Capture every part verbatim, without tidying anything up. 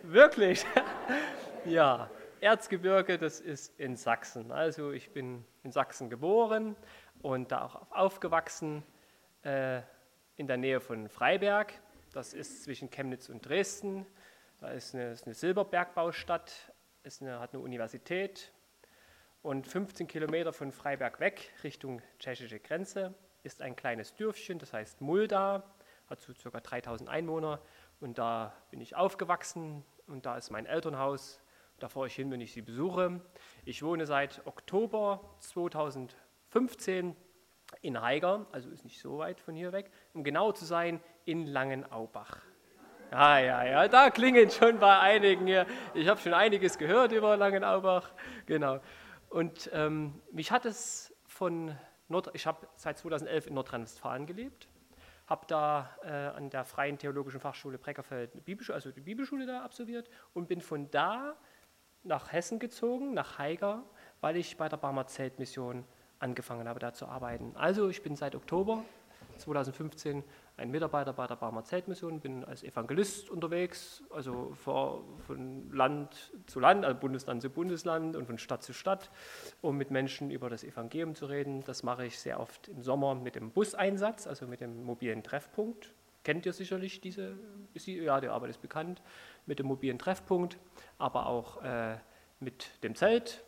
Wirklich? Ja, Erzgebirge, das ist in Sachsen. Also ich bin in Sachsen geboren und da auch aufgewachsen, äh, in der Nähe von Freiberg. Das ist zwischen Chemnitz und Dresden. Da ist eine, ist eine Silberbergbaustadt, ist eine, hat eine Universität. Und fünfzehn Kilometer von Freiberg weg, Richtung tschechische Grenze, ist ein kleines Dörfchen, das heißt Mulda, hat so ca. dreitausend Einwohner. Und da bin ich aufgewachsen und da ist mein Elternhaus. Da fahre ich hin, wenn ich sie besuche. Ich wohne seit Oktober zweitausendfünfzehn in Haiger, also ist nicht so weit von hier weg, um genau zu sein, in Langenaubach. Ja, ja, ja, da klingelt schon bei einigen hier. Ich habe schon einiges gehört über Langenaubach. Genau. Und ähm, mich hat es von Nord, ich habe seit zweitausendelf in Nordrhein-Westfalen gelebt, habe da äh, an der Freien Theologischen Fachschule Breckerfeld eine Bibelschule, also die Bibelschule da absolviert und bin von da nach Hessen gezogen, nach Haiger, weil ich bei der Barmer Zeltmission angefangen habe, da zu arbeiten. Also ich bin seit Oktober zweitausendfünfzehn ein Mitarbeiter bei der Barmer Zeltmission, bin als Evangelist unterwegs, also von Land zu Land, also Bundesland zu Bundesland und von Stadt zu Stadt, um mit Menschen über das Evangelium zu reden. Das mache ich sehr oft im Sommer mit dem Buseinsatz, also mit dem mobilen Treffpunkt. Kennt ihr sicherlich diese, ja, die Arbeit ist bekannt, mit dem mobilen Treffpunkt, aber auch äh, mit dem Zelt.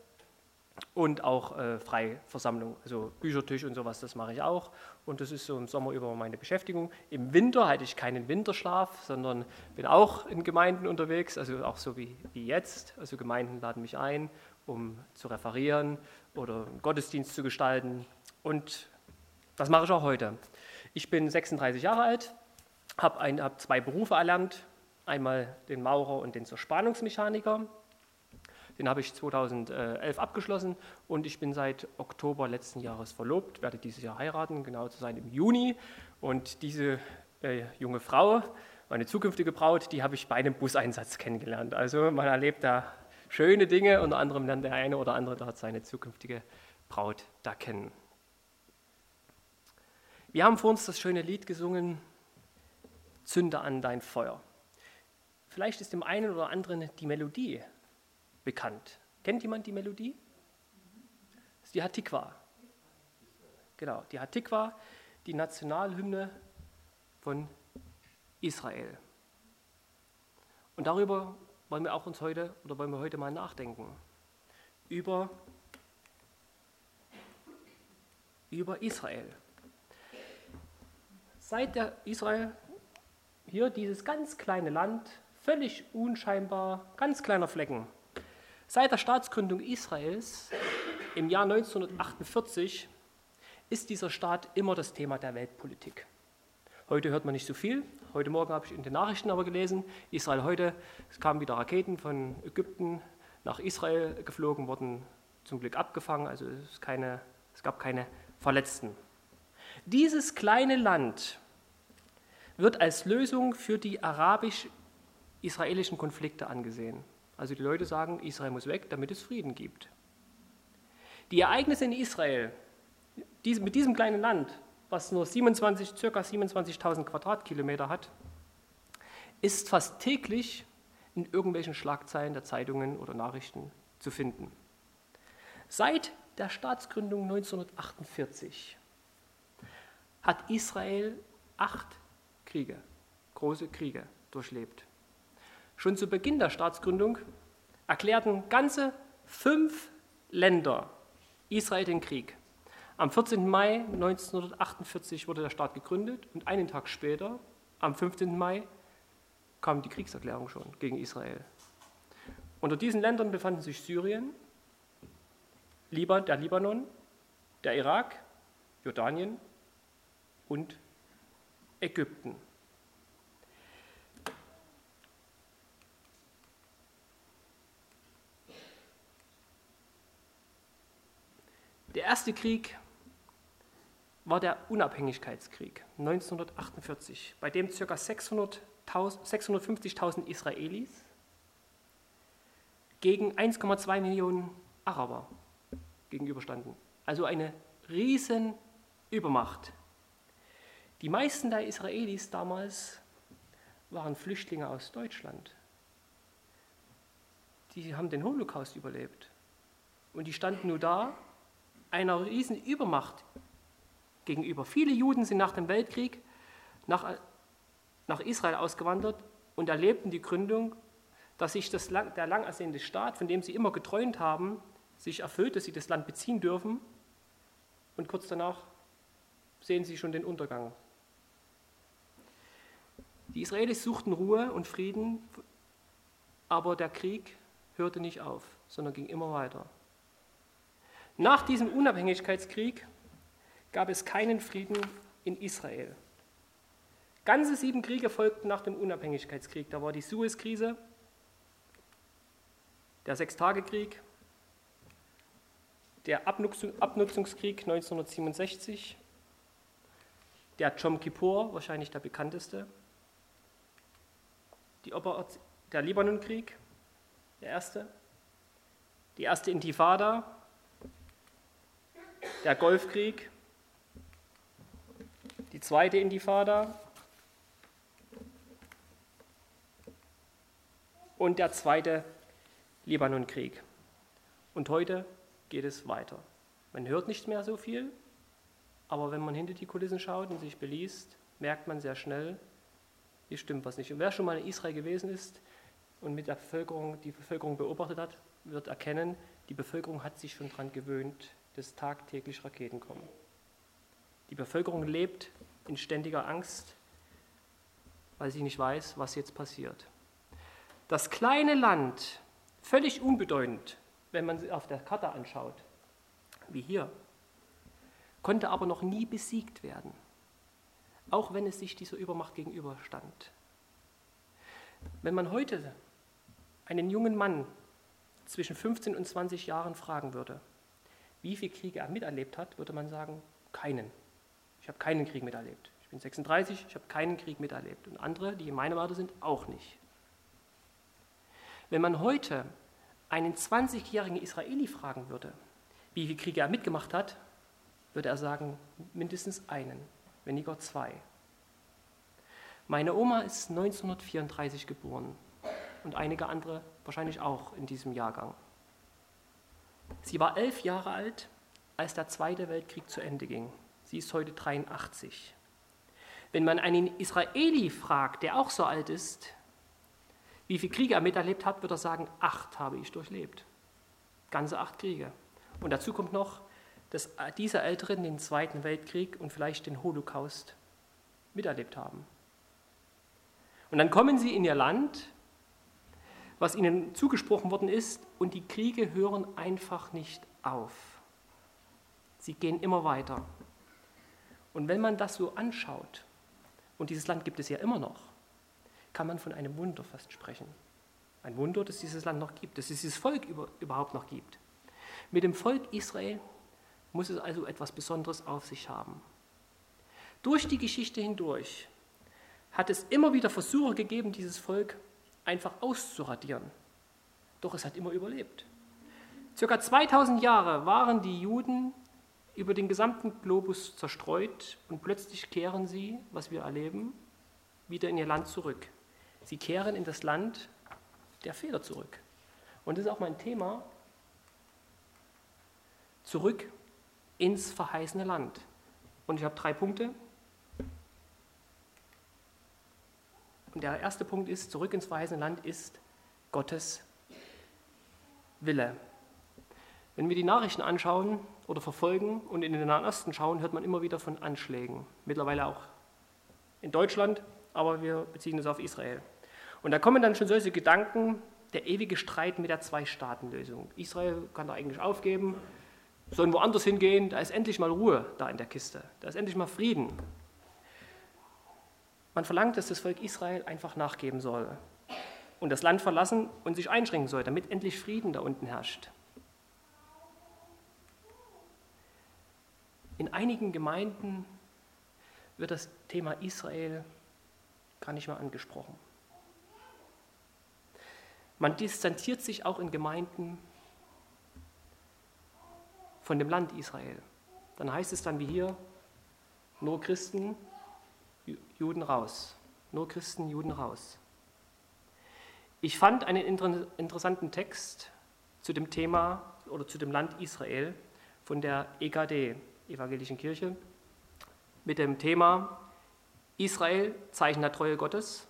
Und auch äh, Freiversammlung, also Büchertisch und sowas, das mache ich auch. Und das ist so im Sommer über meine Beschäftigung. Im Winter halte ich keinen Winterschlaf, sondern bin auch in Gemeinden unterwegs, also auch so wie, wie jetzt. Also Gemeinden laden mich ein, um zu referieren oder einen Gottesdienst zu gestalten. Und das mache ich auch heute. Ich bin sechsunddreißig Jahre alt, habe hab zwei Berufe erlernt, einmal den Maurer und den Zerspannungsmechaniker. Den habe ich zweitausendelf abgeschlossen und ich bin seit Oktober letzten Jahres verlobt, werde dieses Jahr heiraten, genau zu sein im Juni. Und diese äh, junge Frau, meine zukünftige Braut, die habe ich bei einem Buseinsatz kennengelernt. Also man erlebt da schöne Dinge, unter anderem lernt der eine oder andere dort seine zukünftige Braut da kennen. Wir haben vor uns das schöne Lied gesungen, Zünde an dein Feuer. Vielleicht ist dem einen oder anderen die Melodie bekannt. Kennt jemand die Melodie? Das ist die Hatikwa. Genau, die Hatikwa, die Nationalhymne von Israel. Und darüber wollen wir auch uns heute oder wollen wir heute mal nachdenken. Über, über Israel. Seit der Israel hier dieses ganz kleine Land, völlig unscheinbar, ganz kleiner Flecken. Seit der Staatsgründung Israels im Jahr neunzehnhundertachtundvierzig ist dieser Staat immer das Thema der Weltpolitik. Heute hört man nicht so viel. Heute Morgen habe ich in den Nachrichten aber gelesen, Israel heute, es kamen wieder Raketen von Ägypten nach Israel geflogen, wurden zum Glück abgefangen, also es, ist keine, es gab keine Verletzten. Dieses kleine Land wird als Lösung für die arabisch-israelischen Konflikte angesehen. Also die Leute sagen, Israel muss weg, damit es Frieden gibt. Die Ereignisse in Israel, mit diesem kleinen Land, was nur siebenundzwanzig, ca. siebenundzwanzigtausend Quadratkilometer hat, ist fast täglich in irgendwelchen Schlagzeilen der Zeitungen oder Nachrichten zu finden. Seit der Staatsgründung neunzehnhundertachtundvierzig hat Israel acht Kriege, große Kriege durchlebt. Schon zu Beginn der Staatsgründung erklärten ganze fünf Länder Israel den Krieg. Am vierzehnten Mai neunzehnhundertachtundvierzig wurde der Staat gegründet und einen Tag später, am fünfzehnten Mai, kam die Kriegserklärung schon gegen Israel. Unter diesen Ländern befanden sich Syrien, der Libanon, der Irak, Jordanien und Ägypten. Der erste Krieg war der Unabhängigkeitskrieg neunzehnhundertachtundvierzig, bei dem ca. sechshundertfünfzigtausend Israelis gegen eins Komma zwei Millionen Araber gegenüberstanden. Also eine riesen Übermacht. Die meisten der Israelis damals waren Flüchtlinge aus Deutschland. die haben den Holocaust überlebt. Und die standen nur da, einer riesen Übermacht gegenüber. Viele Juden sind nach dem Weltkrieg nach, nach Israel ausgewandert und erlebten die Gründung, dass sich das, der lang ersehnte Staat, von dem sie immer geträumt haben, sich erfüllt, dass sie das Land beziehen dürfen. Und kurz danach sehen sie schon den Untergang. Die Israelis suchten Ruhe und Frieden, aber der Krieg hörte nicht auf, sondern ging immer weiter. Nach diesem Unabhängigkeitskrieg gab es keinen Frieden in Israel. Ganze sieben Kriege folgten nach dem Unabhängigkeitskrieg. Da war die Suez-Krise, der Sechstagekrieg, der Abnutzungskrieg neunzehnhundertsiebenundsechzig, der Jom Kippur, wahrscheinlich der bekannteste, die Oper- der Libanonkrieg, der erste, die erste Intifada, der Golfkrieg, die zweite Intifada und der zweite Libanonkrieg. Und heute geht es weiter. Man hört nicht mehr so viel, aber wenn man hinter die Kulissen schaut und sich beliest, merkt man sehr schnell, hier stimmt was nicht. Und wer schon mal in Israel gewesen ist und mit der Bevölkerung, die Bevölkerung beobachtet hat, wird erkennen, die Bevölkerung hat sich schon daran gewöhnt, dass tagtäglich Raketen kommen. Die Bevölkerung lebt in ständiger Angst, weil sie nicht weiß, was jetzt passiert. Das kleine Land, völlig unbedeutend, wenn man sie auf der Karte anschaut, wie hier, konnte aber noch nie besiegt werden, auch wenn es sich dieser Übermacht gegenüberstand. Wenn man heute einen jungen Mann zwischen fünfzehn und zwanzig Jahren fragen würde, wie viele Kriege er miterlebt hat, würde man sagen, keinen. Ich habe keinen Krieg miterlebt. Ich bin sechsunddreißig, ich habe keinen Krieg miterlebt. Und andere, die in meinem Alter sind, auch nicht. Wenn man heute einen zwanzigjährigen Israeli fragen würde, wie viele Kriege er mitgemacht hat, würde er sagen, mindestens einen, wenn nicht gar zwei. Meine Oma ist neunzehnhundertvierunddreißig geboren und einige andere wahrscheinlich auch in diesem Jahrgang. Sie war elf Jahre alt, als der Zweite Weltkrieg zu Ende ging. Sie ist heute dreiundachtzig. Wenn man einen Israeli fragt, der auch so alt ist, wie viele Kriege er miterlebt hat, wird er sagen, acht habe ich durchlebt. Ganze acht Kriege. Und dazu kommt noch, dass diese Älteren den Zweiten Weltkrieg und vielleicht den Holocaust miterlebt haben. Und dann kommen sie in ihr Land, was ihnen zugesprochen worden ist, und die Kriege hören einfach nicht auf. Sie gehen immer weiter. Und wenn man das so anschaut, und dieses Land gibt es ja immer noch, kann man von einem Wunder fast sprechen. Ein Wunder, dass dieses Land noch gibt, dass es dieses Volk über, überhaupt noch gibt. Mit dem Volk Israel muss es also etwas Besonderes auf sich haben. Durch die Geschichte hindurch hat es immer wieder Versuche gegeben, dieses Volk einfach auszuradieren. Doch es hat immer überlebt. Circa zweitausend Jahre waren die Juden über den gesamten Globus zerstreut und plötzlich kehren sie, was wir erleben, wieder in ihr Land zurück. Sie kehren in das Land der Väter zurück. Und das ist auch mein Thema, zurück ins verheißene Land. Und ich habe drei Punkte. Und der erste Punkt ist, zurück ins verheißene Land ist Gottes Wille. Wenn wir die Nachrichten anschauen oder verfolgen und in den Nahen Osten schauen, hört man immer wieder von Anschlägen. Mittlerweile auch in Deutschland, aber wir beziehen es auf Israel. Und da kommen dann schon solche Gedanken, der ewige Streit mit der Zwei-Staaten-Lösung. Israel kann da eigentlich aufgeben, sollen woanders hingehen, da ist endlich mal Ruhe da in der Kiste, da ist endlich mal Frieden. Man verlangt, dass das Volk Israel einfach nachgeben soll und das Land verlassen und sich einschränken soll, damit endlich Frieden da unten herrscht. In einigen Gemeinden wird das Thema Israel gar nicht mehr angesprochen. Man distanziert sich auch in Gemeinden von dem Land Israel. Dann heißt es dann wie hier, nur Christen, Juden raus. Nur Christen, Juden raus. Ich fand einen inter- interessanten Text zu dem Thema oder zu dem Land Israel von der E K D, Evangelischen Kirche, mit dem Thema Israel, Zeichen der Treue Gottes.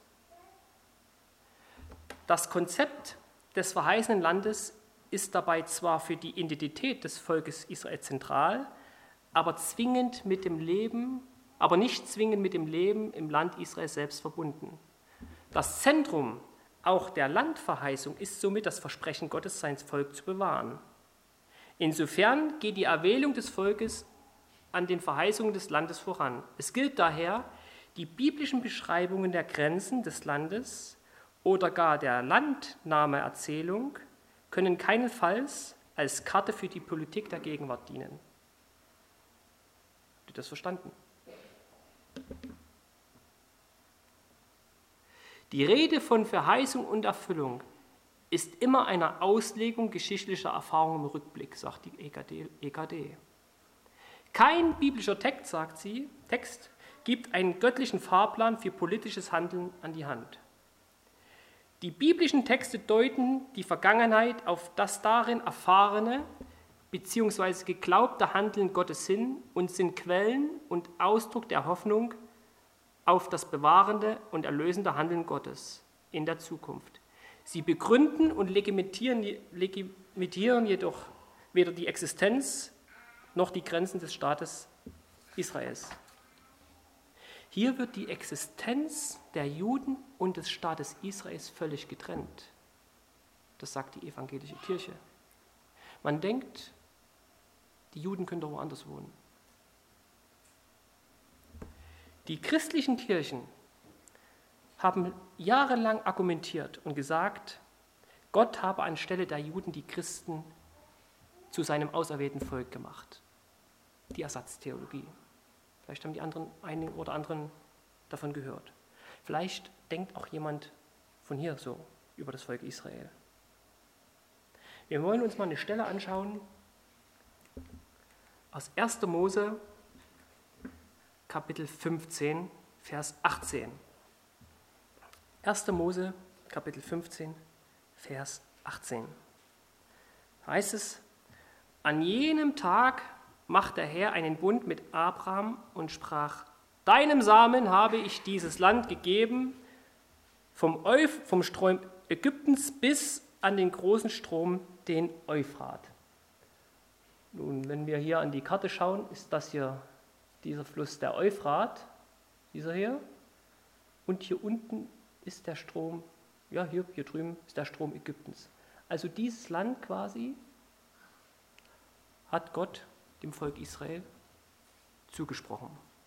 Das Konzept des verheißenen Landes ist dabei zwar für die Identität des Volkes Israel zentral, aber zwingend mit dem Leben, aber nicht zwingend mit dem Leben im Land Israel selbst verbunden. Das Zentrum auch der Landverheißung ist somit das Versprechen Gottes, sein Volk zu bewahren. Insofern geht die Erwählung des Volkes an den Verheißungen des Landes voran. Es gilt daher, die biblischen Beschreibungen der Grenzen des Landes oder gar der Landnahmeerzählung können keinesfalls als Karte für die Politik der Gegenwart dienen. Habt ihr das verstanden? Die Rede von Verheißung und Erfüllung ist immer eine Auslegung geschichtlicher Erfahrungen im Rückblick, sagt die E K D. Kein biblischer Text, sagt sie, Text, gibt einen göttlichen Fahrplan für politisches Handeln an die Hand. Die biblischen Texte deuten die Vergangenheit auf das darin erfahrene bzw. geglaubte Handeln Gottes hin und sind Quellen und Ausdruck der Hoffnung auf das bewahrende und erlösende Handeln Gottes in der Zukunft. Sie begründen und legitimieren, legitimieren jedoch weder die Existenz noch die Grenzen des Staates Israels. Hier wird die Existenz der Juden und des Staates Israels völlig getrennt. Das sagt die evangelische Kirche. Man denkt, die Juden können doch woanders wohnen. Die christlichen Kirchen haben jahrelang argumentiert und gesagt, Gott habe anstelle der Juden die Christen zu seinem auserwählten Volk gemacht. Die Ersatztheologie. Vielleicht haben die anderen, einigen oder anderen davon gehört. Vielleicht denkt auch jemand von hier so über das Volk Israel. Wir wollen uns mal eine Stelle anschauen aus erster Mose, Kapitel fünfzehn, Vers achtzehn. erster Mose, Kapitel fünfzehn, Vers achtzehn. Da heißt es, an jenem Tag macht der Herr einen Bund mit Abraham und sprach, deinem Samen habe ich dieses Land gegeben, vom, Euph, vom Strom Ägyptens bis an den großen Strom, den Euphrat. Nun, wenn wir hier an die Karte schauen, ist das hier dieser Fluss der Euphrat, dieser hier, und hier unten ist der Strom, ja hier, hier drüben ist der Strom Ägyptens. Also dieses Land quasi hat Gott dem Volk Israel zugesprochen.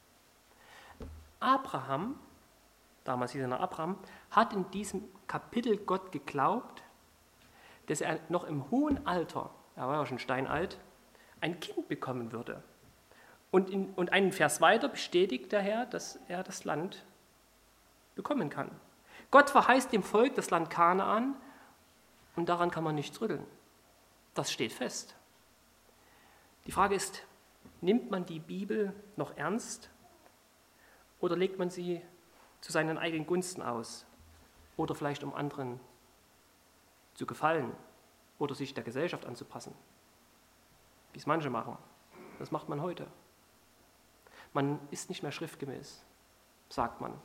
Abraham, damals hieß er noch Abraham, hat in diesem Kapitel Gott geglaubt, dass er noch im hohen Alter, er war ja schon steinalt, ein Kind bekommen würde. Und, in, und einen Vers weiter bestätigt der Herr, dass er das Land bekommen kann. Gott verheißt dem Volk das Land Kanaan und daran kann man nichts rütteln. Das steht fest. Die Frage ist, nimmt man die Bibel noch ernst oder legt man sie zu seinen eigenen Gunsten aus oder vielleicht um anderen zu gefallen oder sich der Gesellschaft anzupassen, wie es manche machen. Das macht man heute. Man ist nicht mehr schriftgemäß, sagt man.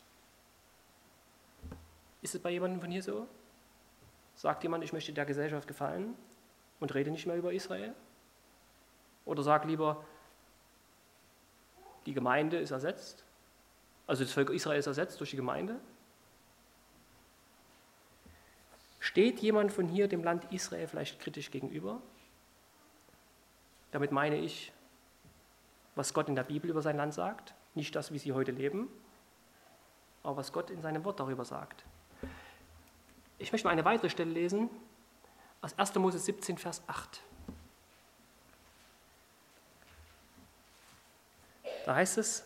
Ist es bei jemandem von hier so? Sagt jemand, ich möchte der Gesellschaft gefallen und rede nicht mehr über Israel? Oder sagt lieber, die Gemeinde ist ersetzt? Also das Volk Israel ist ersetzt durch die Gemeinde? Steht jemand von hier dem Land Israel vielleicht kritisch gegenüber? Damit meine ich, was Gott in der Bibel über sein Land sagt, nicht das, wie sie heute leben, aber was Gott in seinem Wort darüber sagt. Ich möchte mal eine weitere Stelle lesen, aus erster Mose siebzehn, Vers acht. Da heißt es,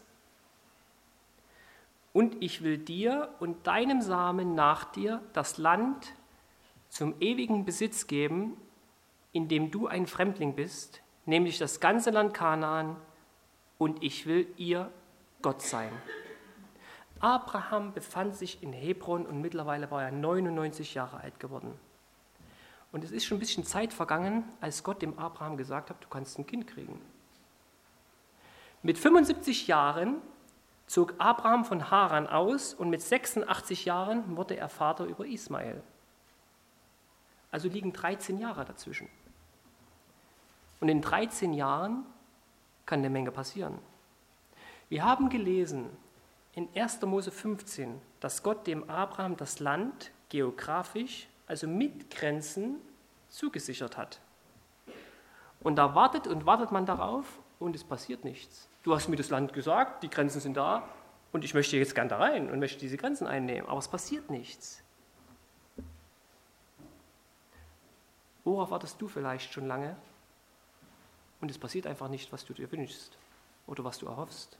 und ich will dir und deinem Samen nach dir das Land zum ewigen Besitz geben, in dem du ein Fremdling bist, nämlich das ganze Land Kanaan, und ich will ihr Gott sein. Abraham befand sich in Hebron und mittlerweile war er neunundneunzig Jahre alt geworden. Und es ist schon ein bisschen Zeit vergangen, als Gott dem Abraham gesagt hat, du kannst ein Kind kriegen. Mit fünfundsiebzig Jahren zog Abraham von Haran aus und mit sechsundachtzig Jahren wurde er Vater über Ismael. Also liegen dreizehn Jahre dazwischen. Und in dreizehn Jahren kann eine Menge passieren. Wir haben gelesen in erster Mose fünfzehn, dass Gott dem Abraham das Land geografisch, also mit Grenzen, zugesichert hat. Und da wartet und wartet man darauf und es passiert nichts. Du hast mir das Land gesagt, die Grenzen sind da und ich möchte jetzt gern da rein und möchte diese Grenzen einnehmen, aber es passiert nichts. Worauf wartest du vielleicht schon lange? Und es passiert einfach nicht, was du dir wünschst oder was du erhoffst.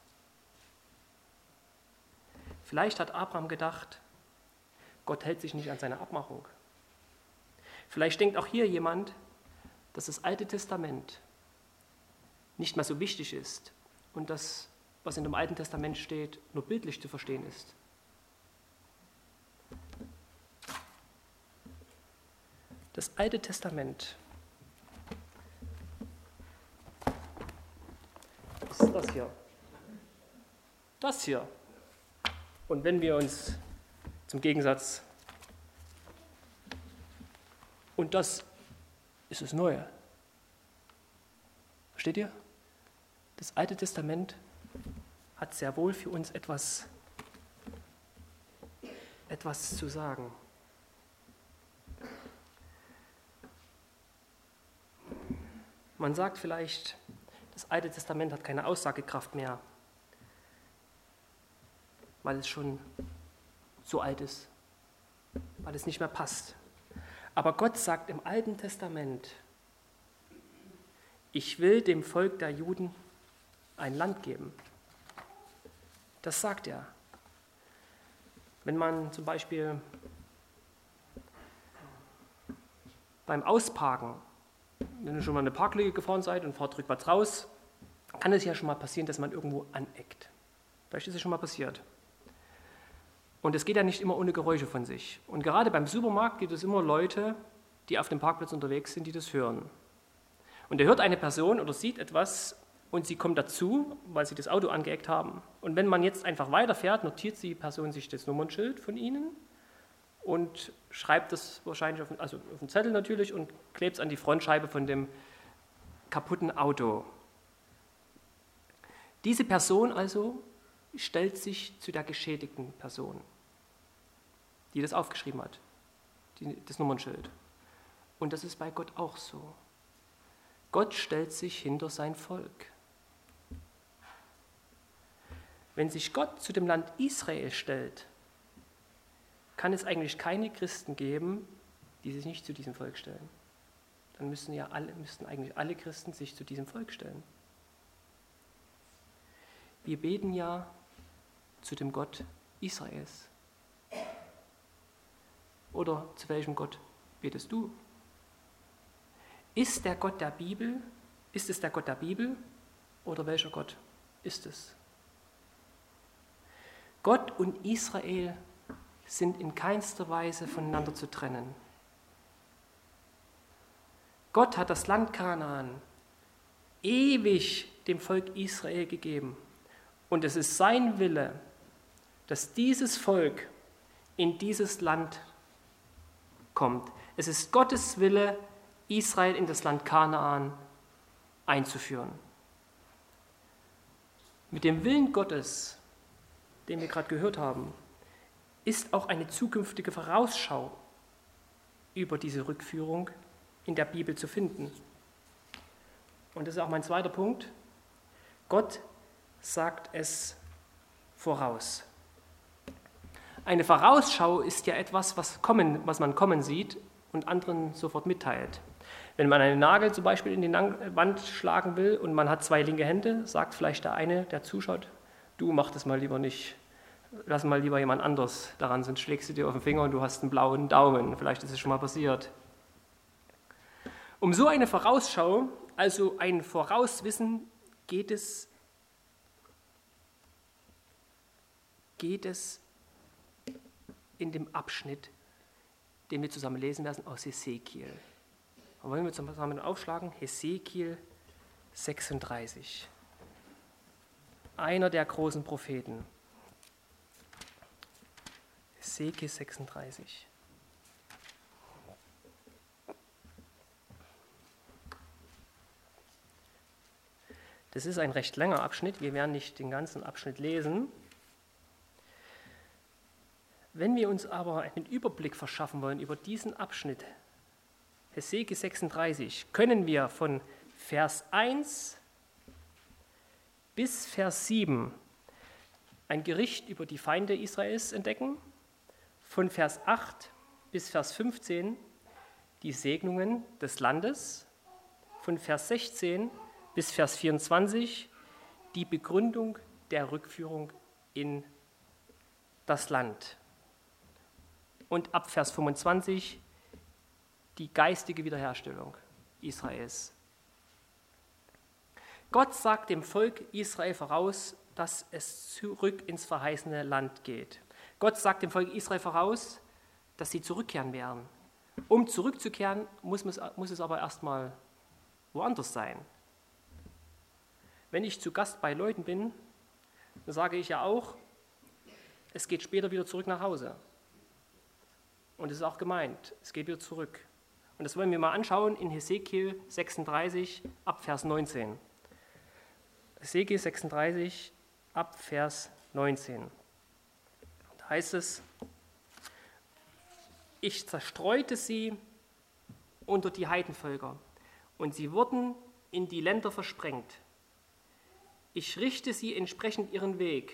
Vielleicht hat Abraham gedacht, Gott hält sich nicht an seine Abmachung. Vielleicht denkt auch hier jemand, dass das Alte Testament nicht mehr so wichtig ist und das, was in dem Alten Testament steht, nur bildlich zu verstehen ist. Das Alte Testament ist das hier. Das hier. Und wenn wir uns zum Gegensatz, und das ist das Neue. Versteht ihr? Das Alte Testament hat sehr wohl für uns etwas, etwas zu sagen. Man sagt vielleicht, das Alte Testament hat keine Aussagekraft mehr, weil es schon so alt ist, weil es nicht mehr passt. Aber Gott sagt im Alten Testament, ich will dem Volk der Juden ein Land geben. Das sagt er. Wenn man zum Beispiel beim Ausparken, wenn ihr schon mal eine Parklücke gefahren seid und fahrt rückwärts raus, kann es ja schon mal passieren, dass man irgendwo aneckt. Vielleicht ist es schon mal passiert. Und es geht ja nicht immer ohne Geräusche von sich. Und gerade beim Supermarkt gibt es immer Leute, die auf dem Parkplatz unterwegs sind, die das hören. Und er hört eine Person oder sieht etwas und sie kommt dazu, weil sie das Auto angeeckt haben. Und wenn man jetzt einfach weiterfährt, notiert die Person sich das Nummernschild von ihnen und schreibt das wahrscheinlich auf, also auf den Zettel natürlich und klebt es an die Frontscheibe von dem kaputten Auto. Diese Person also stellt sich zu der geschädigten Person, die das aufgeschrieben hat, die, das Nummernschild. Und das ist bei Gott auch so. Gott stellt sich hinter sein Volk. Wenn sich Gott zu dem Land Israel stellt, kann es eigentlich keine Christen geben, die sich nicht zu diesem Volk stellen. Dann müssen ja alle, müssten eigentlich alle Christen sich zu diesem Volk stellen. Wir beten ja zu dem Gott Israels. Oder zu welchem Gott betest du? Ist der Gott der Bibel, ist es der Gott der Bibel oder welcher Gott ist es? Gott und Israel sind in keinster Weise voneinander zu trennen. Gott hat das Land Kanaan ewig dem Volk Israel gegeben. Und es ist sein Wille, dass dieses Volk in dieses Land kommt. Es ist Gottes Wille, Israel in das Land Kanaan einzuführen. Mit dem Willen Gottes, den wir gerade gehört haben, ist auch eine zukünftige Vorausschau über diese Rückführung in der Bibel zu finden. Und das ist auch mein zweiter Punkt. Gott sagt es voraus. Eine Vorausschau ist ja etwas, was, kommen, was man kommen sieht und anderen sofort mitteilt. Wenn man einen Nagel zum Beispiel in die Wand schlagen will und man hat zwei linke Hände, sagt vielleicht der eine, der zuschaut, du mach das mal lieber nicht. Lass mal lieber jemand anders daran, sonst schlägst du dir auf den Finger und du hast einen blauen Daumen. Vielleicht ist es schon mal passiert. Um so eine Vorausschau, also ein Vorauswissen, geht es, geht es in dem Abschnitt, den wir zusammen lesen werden, aus Hesekiel. Und wollen wir zusammen aufschlagen? Hesekiel sechsunddreißig. Einer der großen Propheten. Hesekiel sechsunddreißig. Das ist ein recht langer Abschnitt. Wir werden nicht den ganzen Abschnitt lesen. Wenn wir uns aber einen Überblick verschaffen wollen über diesen Abschnitt, Hesekiel sechsunddreißig, können wir von Vers eins bis Vers sieben ein Gericht über die Feinde Israels entdecken, von Vers acht bis Vers fünfzehn die Segnungen des Landes, von Vers sechzehn bis Vers vierundzwanzig die Begründung der Rückführung in das Land. Und ab Vers fünfundzwanzig die geistige Wiederherstellung Israels. Gott sagt dem Volk Israel voraus, dass es zurück ins verheißene Land geht. Gott sagt dem Volk Israel voraus, dass sie zurückkehren werden. Um zurückzukehren, muss es, muss es aber erstmal woanders sein. Wenn ich zu Gast bei Leuten bin, dann sage ich ja auch, es geht später wieder zurück nach Hause. Und es ist auch gemeint, es geht wieder zurück. Und das wollen wir mal anschauen in Hesekiel sechsunddreißig ab Vers neunzehn. Hesekiel sechsunddreißig ab Vers neunzehn. Da heißt es, ich zerstreute sie unter die Heidenvölker und sie wurden in die Länder versprengt. Ich richte sie entsprechend ihren Weg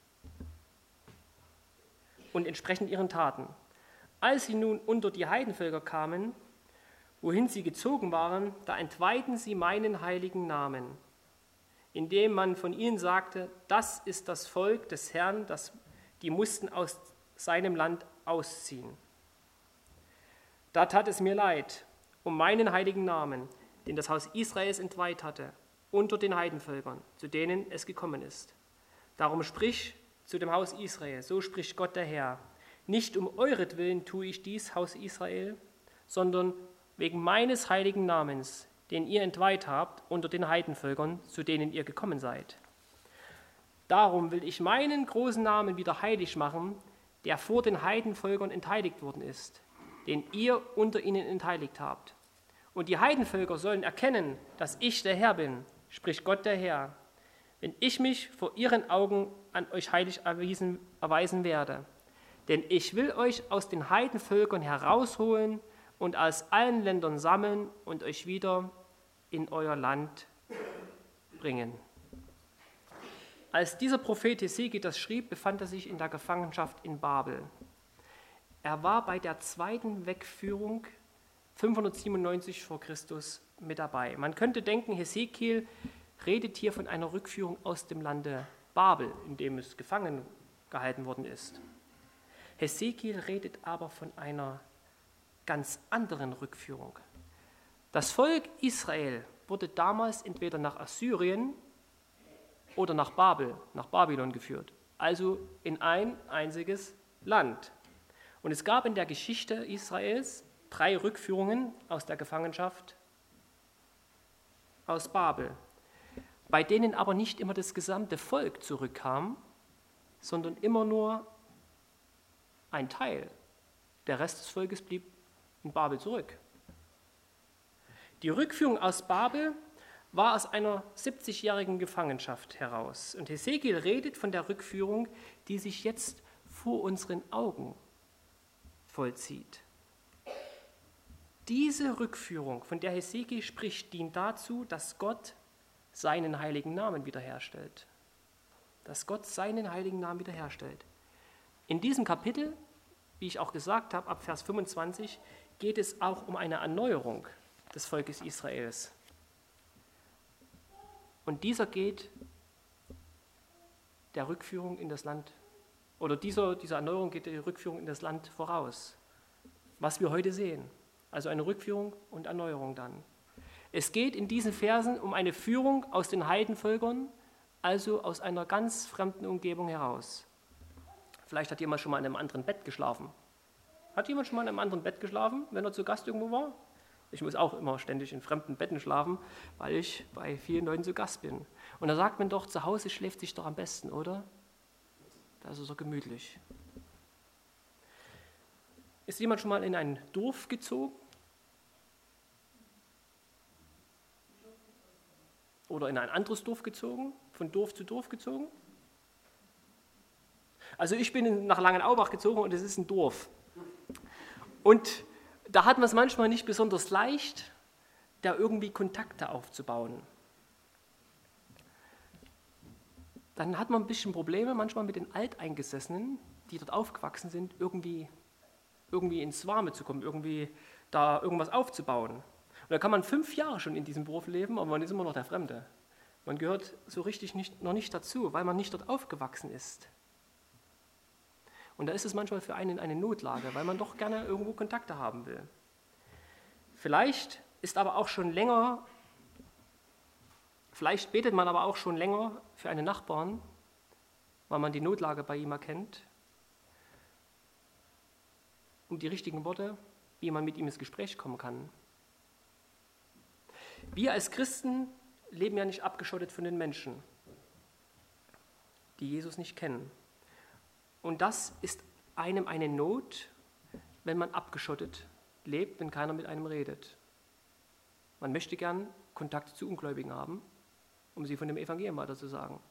und entsprechend ihren Taten. Als sie nun unter die Heidenvölker kamen, wohin sie gezogen waren, da entweihten sie meinen heiligen Namen, indem man von ihnen sagte, das ist das Volk des Herrn, das, die mussten aus seinem Land ausziehen. Da tat es mir leid um meinen heiligen Namen, den das Haus Israels entweiht hatte, unter den Heidenvölkern, zu denen es gekommen ist. Darum sprich zu dem Haus Israel, so spricht Gott der Herr, nicht um euretwillen tue ich dies, Haus Israel, sondern wegen meines heiligen Namens, den ihr entweiht habt unter den Heidenvölkern, zu denen ihr gekommen seid. Darum will ich meinen großen Namen wieder heilig machen, der vor den Heidenvölkern entheiligt worden ist, den ihr unter ihnen entheiligt habt. Und die Heidenvölker sollen erkennen, dass ich der Herr bin, spricht Gott der Herr, wenn ich mich vor ihren Augen an euch heilig erwiesen, erweisen werde. Denn ich will euch aus den Heidenvölkern herausholen und aus allen Ländern sammeln und euch wieder in euer Land bringen. Als dieser Prophet Hesekiel das schrieb, befand er sich in der Gefangenschaft in Babel. Er war bei der zweiten Wegführung fünfhundertsiebenundneunzig vor Christus mit dabei. Man könnte denken, Hesekiel redet hier von einer Rückführung aus dem Lande Babel, in dem es gefangen gehalten worden ist. Hesekiel redet aber von einer ganz anderen Rückführung. Das Volk Israel wurde damals entweder nach Assyrien oder nach Babel, nach Babylon geführt, also in ein einziges Land. Und es gab in der Geschichte Israels drei Rückführungen aus der Gefangenschaft aus Babel, bei denen aber nicht immer das gesamte Volk zurückkam, sondern immer nur ein Teil. Der Rest des Volkes blieb in Babel zurück. Die Rückführung aus Babel war aus einer siebzigjährigen Gefangenschaft heraus. Und Hesekiel redet von der Rückführung, die sich jetzt vor unseren Augen vollzieht. Diese Rückführung, von der Hesekiel spricht, dient dazu, dass Gott seinen heiligen Namen wiederherstellt. Dass Gott seinen heiligen Namen wiederherstellt. In diesem Kapitel, wie ich auch gesagt habe, ab Vers fünfundzwanzig, geht es auch um eine Erneuerung des Volkes Israels. Und dieser geht der Rückführung in das Land, oder dieser, dieser Erneuerung geht der Rückführung in das Land voraus, was wir heute sehen. Also eine Rückführung und Erneuerung dann. Es geht in diesen Versen um eine Führung aus den Heidenvölkern, also aus einer ganz fremden Umgebung heraus. Vielleicht hat jemand schon mal in einem anderen Bett geschlafen. Hat jemand schon mal in einem anderen Bett geschlafen, wenn er zu Gast irgendwo war? Ich muss auch immer ständig in fremden Betten schlafen, weil ich bei vielen Leuten zu Gast bin. Und da sagt man doch, zu Hause schläft sich doch am besten, oder? Da ist es so gemütlich. Ist jemand schon mal in ein Dorf gezogen? Oder in ein anderes Dorf gezogen? Von Dorf zu Dorf gezogen? Also ich bin nach Langenaubach gezogen und es ist ein Dorf. Und da hat man es manchmal nicht besonders leicht, da irgendwie Kontakte aufzubauen. Dann hat man ein bisschen Probleme manchmal mit den Alteingesessenen, die dort aufgewachsen sind, irgendwie, irgendwie ins Warme zu kommen, irgendwie da irgendwas aufzubauen. Und da kann man fünf Jahre schon in diesem Beruf leben, aber man ist immer noch der Fremde. Man gehört so richtig nicht, noch nicht dazu, weil man nicht dort aufgewachsen ist. Und da ist es manchmal für einen eine Notlage, weil man doch gerne irgendwo Kontakte haben will. Vielleicht ist aber auch schon länger, vielleicht betet man aber auch schon länger für einen Nachbarn, weil man die Notlage bei ihm erkennt, um die richtigen Worte, wie man mit ihm ins Gespräch kommen kann. Wir als Christen leben ja nicht abgeschottet von den Menschen, die Jesus nicht kennen. Und das ist einem eine Not, wenn man abgeschottet lebt, wenn keiner mit einem redet. Man möchte gern Kontakt zu Ungläubigen haben, um sie von dem Evangelium weiterzusagen.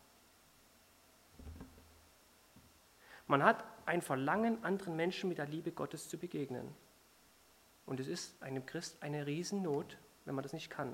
Man hat ein Verlangen, anderen Menschen mit der Liebe Gottes zu begegnen. Und es ist einem Christ eine Riesennot, wenn man das nicht kann.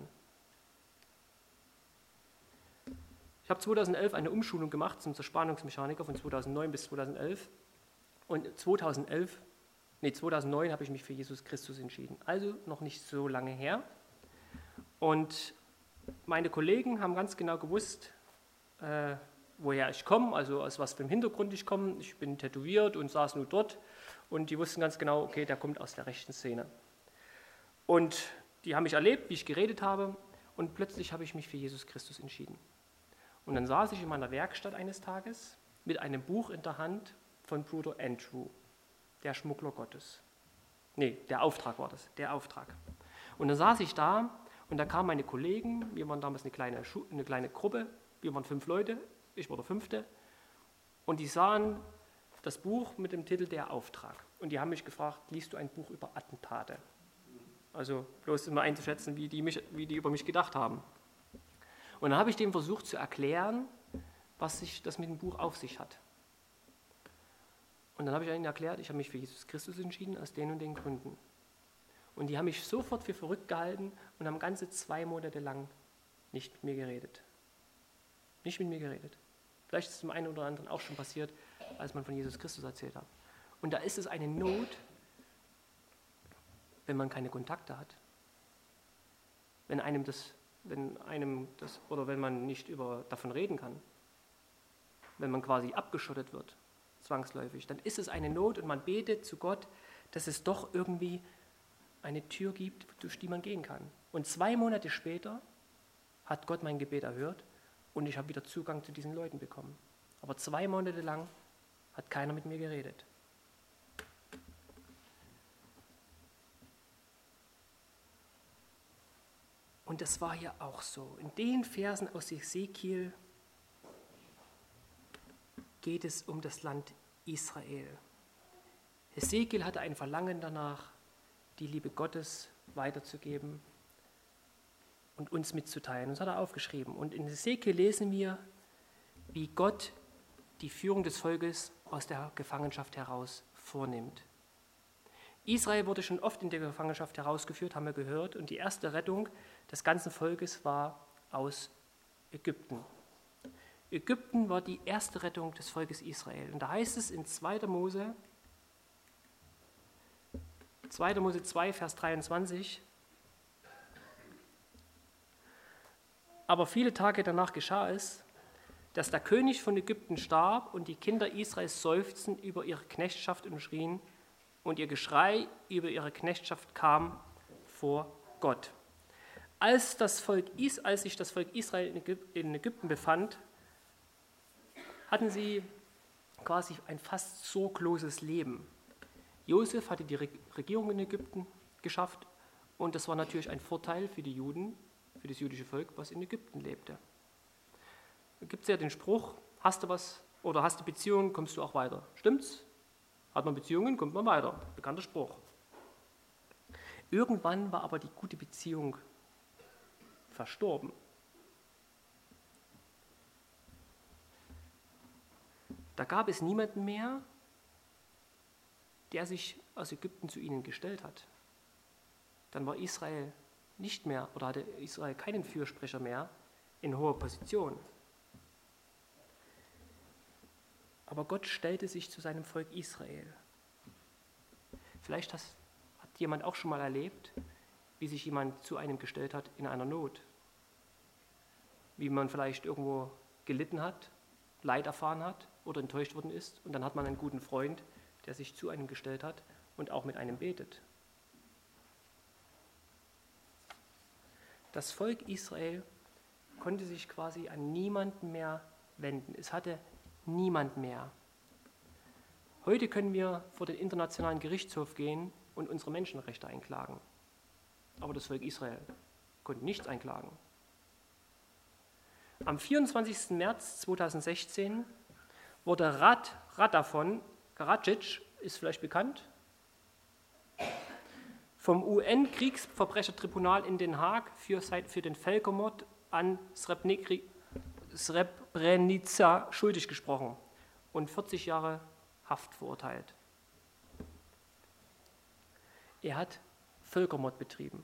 Ich habe zweitausendelf eine Umschulung gemacht zum Zerspannungsmechaniker von zweitausendneun bis zweitausendelf. Und zweitausendelf, nee, zweitausendneun habe ich mich für Jesus Christus entschieden. Also noch nicht so lange her. Und meine Kollegen haben ganz genau gewusst, äh, woher ich komme, also aus was für einem Hintergrund ich komme. Ich bin tätowiert und saß nur dort. Und die wussten ganz genau, okay, der kommt aus der rechten Szene. Und die haben mich erlebt, wie ich geredet habe. Und plötzlich habe ich mich für Jesus Christus entschieden. Und dann saß ich in meiner Werkstatt eines Tages mit einem Buch in der Hand von Bruder Andrew, der Schmuggler Gottes. Nee, der Auftrag war das, der Auftrag. Und dann saß ich da und da kamen meine Kollegen, wir waren damals eine kleine, Schu- eine kleine Gruppe, wir waren fünf Leute, ich war der Fünfte, und die sahen das Buch mit dem Titel Der Auftrag. Und die haben mich gefragt, liest du ein Buch über Attentate? Also bloß immer einzuschätzen, wie die, mich, wie die über mich gedacht haben. Und dann habe ich dem versucht zu erklären, was sich das mit dem Buch auf sich hat. Und dann habe ich ihnen erklärt, ich habe mich für Jesus Christus entschieden, aus den und den Gründen. Und die haben mich sofort für verrückt gehalten und haben ganze zwei Monate lang nicht mit mir geredet. Nicht mit mir geredet. Vielleicht ist es dem einen oder anderen auch schon passiert, als man von Jesus Christus erzählt hat. Und da ist es eine Not, wenn man keine Kontakte hat. Wenn einem das, wenn einem das, oder wenn man nicht über, davon reden kann. Wenn man quasi abgeschottet wird, zwangsläufig, dann ist es eine Not und man betet zu Gott, dass es doch irgendwie eine Tür gibt, durch die man gehen kann. Und zwei Monate später hat Gott mein Gebet erhört und ich habe wieder Zugang zu diesen Leuten bekommen. Aber zwei Monate lang hat keiner mit mir geredet. Und das war hier auch so. In den Versen aus Ezekiel geht es um das Land Israel. Ezekiel hatte ein Verlangen danach, die Liebe Gottes weiterzugeben und uns mitzuteilen. Das hat er aufgeschrieben. Und in Ezekiel lesen wir, wie Gott die Führung des Volkes aus der Gefangenschaft heraus vornimmt. Israel wurde schon oft in der Gefangenschaft herausgeführt, haben wir gehört, und die erste Rettung des ganzen Volkes war aus Ägypten. Ägypten war die erste Rettung des Volkes Israel. Und da heißt es in zweiter Mose, zweiter Mose zwei, Vers dreiundzwanzig, aber viele Tage danach geschah es, dass der König von Ägypten starb und die Kinder Israels seufzten über ihre Knechtschaft und schrien, und ihr Geschrei über ihre Knechtschaft kam vor Gott. Als, das Volk, als sich das Volk Israel in Ägypten befand, hatten sie quasi ein fast sorgloses Leben. Josef hatte die Regierung in Ägypten geschafft und das war natürlich ein Vorteil für die Juden, für das jüdische Volk, was in Ägypten lebte. Da gibt es ja den Spruch, hast du was oder hast du Beziehungen, kommst du auch weiter. Stimmt's? Hat man Beziehungen, kommt man weiter. Bekannter Spruch. Irgendwann war aber die gute Beziehung verstorben. Da gab es niemanden mehr, der sich aus Ägypten zu ihnen gestellt hat. Dann war Israel nicht mehr oder hatte Israel keinen Fürsprecher mehr in hoher Position. Aber Gott stellte sich zu seinem Volk Israel. Vielleicht has, hat jemand auch schon mal erlebt, wie sich jemand zu einem gestellt hat in einer Not. Wie man vielleicht irgendwo gelitten hat, Leid erfahren hat oder enttäuscht worden ist. Und dann hat man einen guten Freund, der sich zu einem gestellt hat und auch mit einem betet. Das Volk Israel konnte sich quasi an niemanden mehr wenden. Es hatte niemand mehr. Heute können wir vor den Internationalen Gerichtshof gehen und unsere Menschenrechte einklagen. Aber das Volk Israel konnte nichts einklagen. Am vierundzwanzigsten März zweitausendsechzehn wurde Rad, Rad davon, Karadzic ist vielleicht bekannt, vom U N-Kriegsverbrechertribunal in Den Haag für, für den Völkermord an Srebrenica schuldig gesprochen und vierzig Jahre Haft verurteilt. Er hat Völkermord betrieben.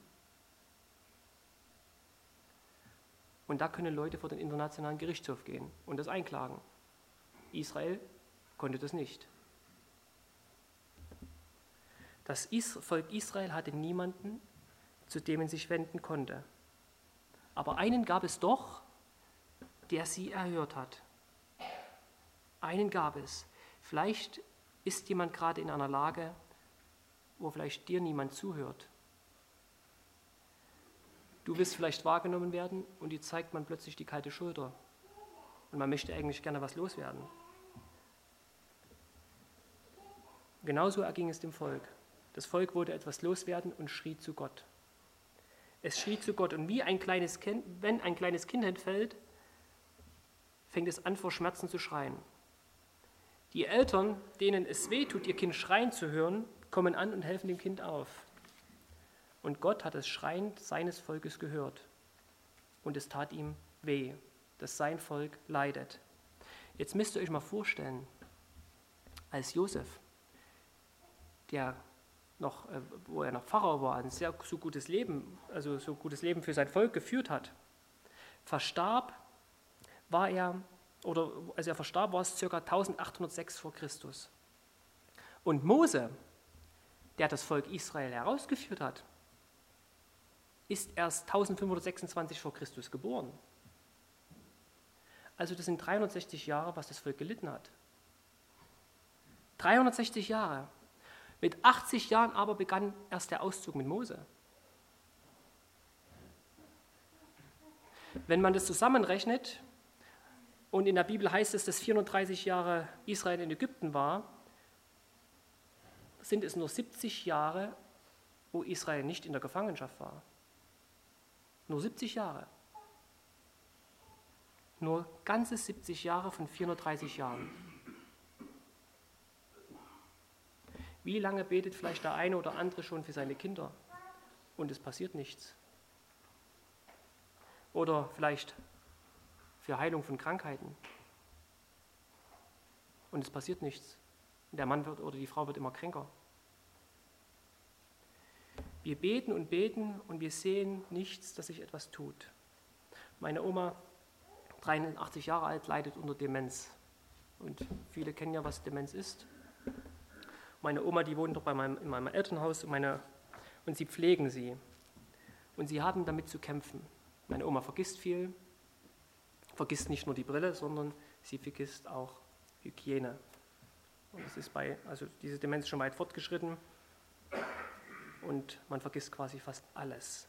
Und da können Leute vor den Internationalen Gerichtshof gehen und das einklagen. Israel konnte das nicht. Das Volk Israel hatte niemanden, zu dem man sich wenden konnte. Aber einen gab es doch, der sie erhört hat. Einen gab es. Vielleicht ist jemand gerade in einer Lage, wo vielleicht dir niemand zuhört. Du willst vielleicht wahrgenommen werden und dir zeigt man plötzlich die kalte Schulter. Und man möchte eigentlich gerne was loswerden. Genauso erging es dem Volk. Das Volk wollte etwas loswerden und schrie zu Gott. Es schrie zu Gott und wie ein kleines Kind, wenn ein kleines Kind entfällt, fängt es an, vor Schmerzen zu schreien. Die Eltern, denen es weh tut, ihr Kind schreien zu hören, kommen an und helfen dem Kind auf. Und Gott hat das Schreien seines Volkes gehört. Und es tat ihm weh, dass sein Volk leidet. Jetzt müsst ihr euch mal vorstellen, als Josef, der noch, wo er noch Pharao war, ein sehr so gutes Leben, also so gutes Leben für sein Volk geführt hat, verstarb, war er, oder als er verstarb, war es ca. eintausendachthundertsechs vor Christus. Und Mose, der das Volk Israel herausgeführt hat, ist erst eintausendfünfhundertsechsundzwanzig vor Christus geboren. Also das sind dreihundertsechzig Jahre, was das Volk gelitten hat. dreihundertsechzig Jahre. Mit achtzig Jahren aber begann erst der Auszug mit Mose. Wenn man das zusammenrechnet, und in der Bibel heißt es, dass vierunddreißig Jahre Israel in Ägypten war, sind es nur siebzig Jahre, wo Israel nicht in der Gefangenschaft war. Nur siebzig Jahre. Nur ganze siebzig Jahre von vierhundertdreißig Jahren. Wie lange betet vielleicht der eine oder andere schon für seine Kinder und es passiert nichts? Oder vielleicht für Heilung von Krankheiten und es passiert nichts. Der Mann wird oder die Frau wird immer kränker. Wir beten und beten und wir sehen nichts, dass sich etwas tut. Meine Oma, dreiundachtzig Jahre alt, leidet unter Demenz. Und viele kennen ja, was Demenz ist. Meine Oma, die wohnt doch bei meinem, in meinem Elternhaus und, meine, und sie pflegen sie. Und sie haben damit zu kämpfen. Meine Oma vergisst viel, vergisst nicht nur die Brille, sondern sie vergisst auch Hygiene. Und das ist bei, also diese Demenz ist schon weit fortgeschritten und man vergisst quasi fast alles.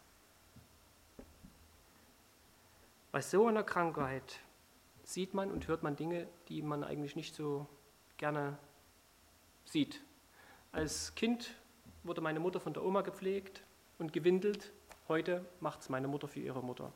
Bei so einer Krankheit sieht man und hört man Dinge, die man eigentlich nicht so gerne sieht. Als Kind wurde meine Mutter von der Oma gepflegt und gewindelt. Heute macht es meine Mutter für ihre Mutter.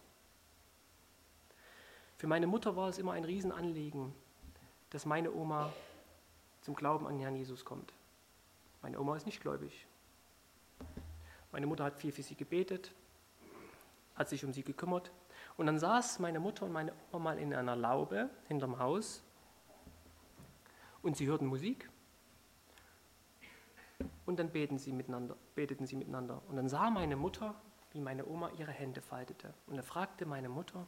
Für meine Mutter war es immer ein Riesenanliegen, dass meine Oma zum Glauben an den Herrn Jesus kommt. Meine Oma ist nicht gläubig. Meine Mutter hat viel für sie gebetet, hat sich um sie gekümmert. Und dann saß meine Mutter und meine Oma mal in einer Laube hinterm Haus und sie hörten Musik und dann beteten sie miteinander, beteten sie miteinander. Und dann sah meine Mutter, wie meine Oma ihre Hände faltete. Und er fragte meine Mutter: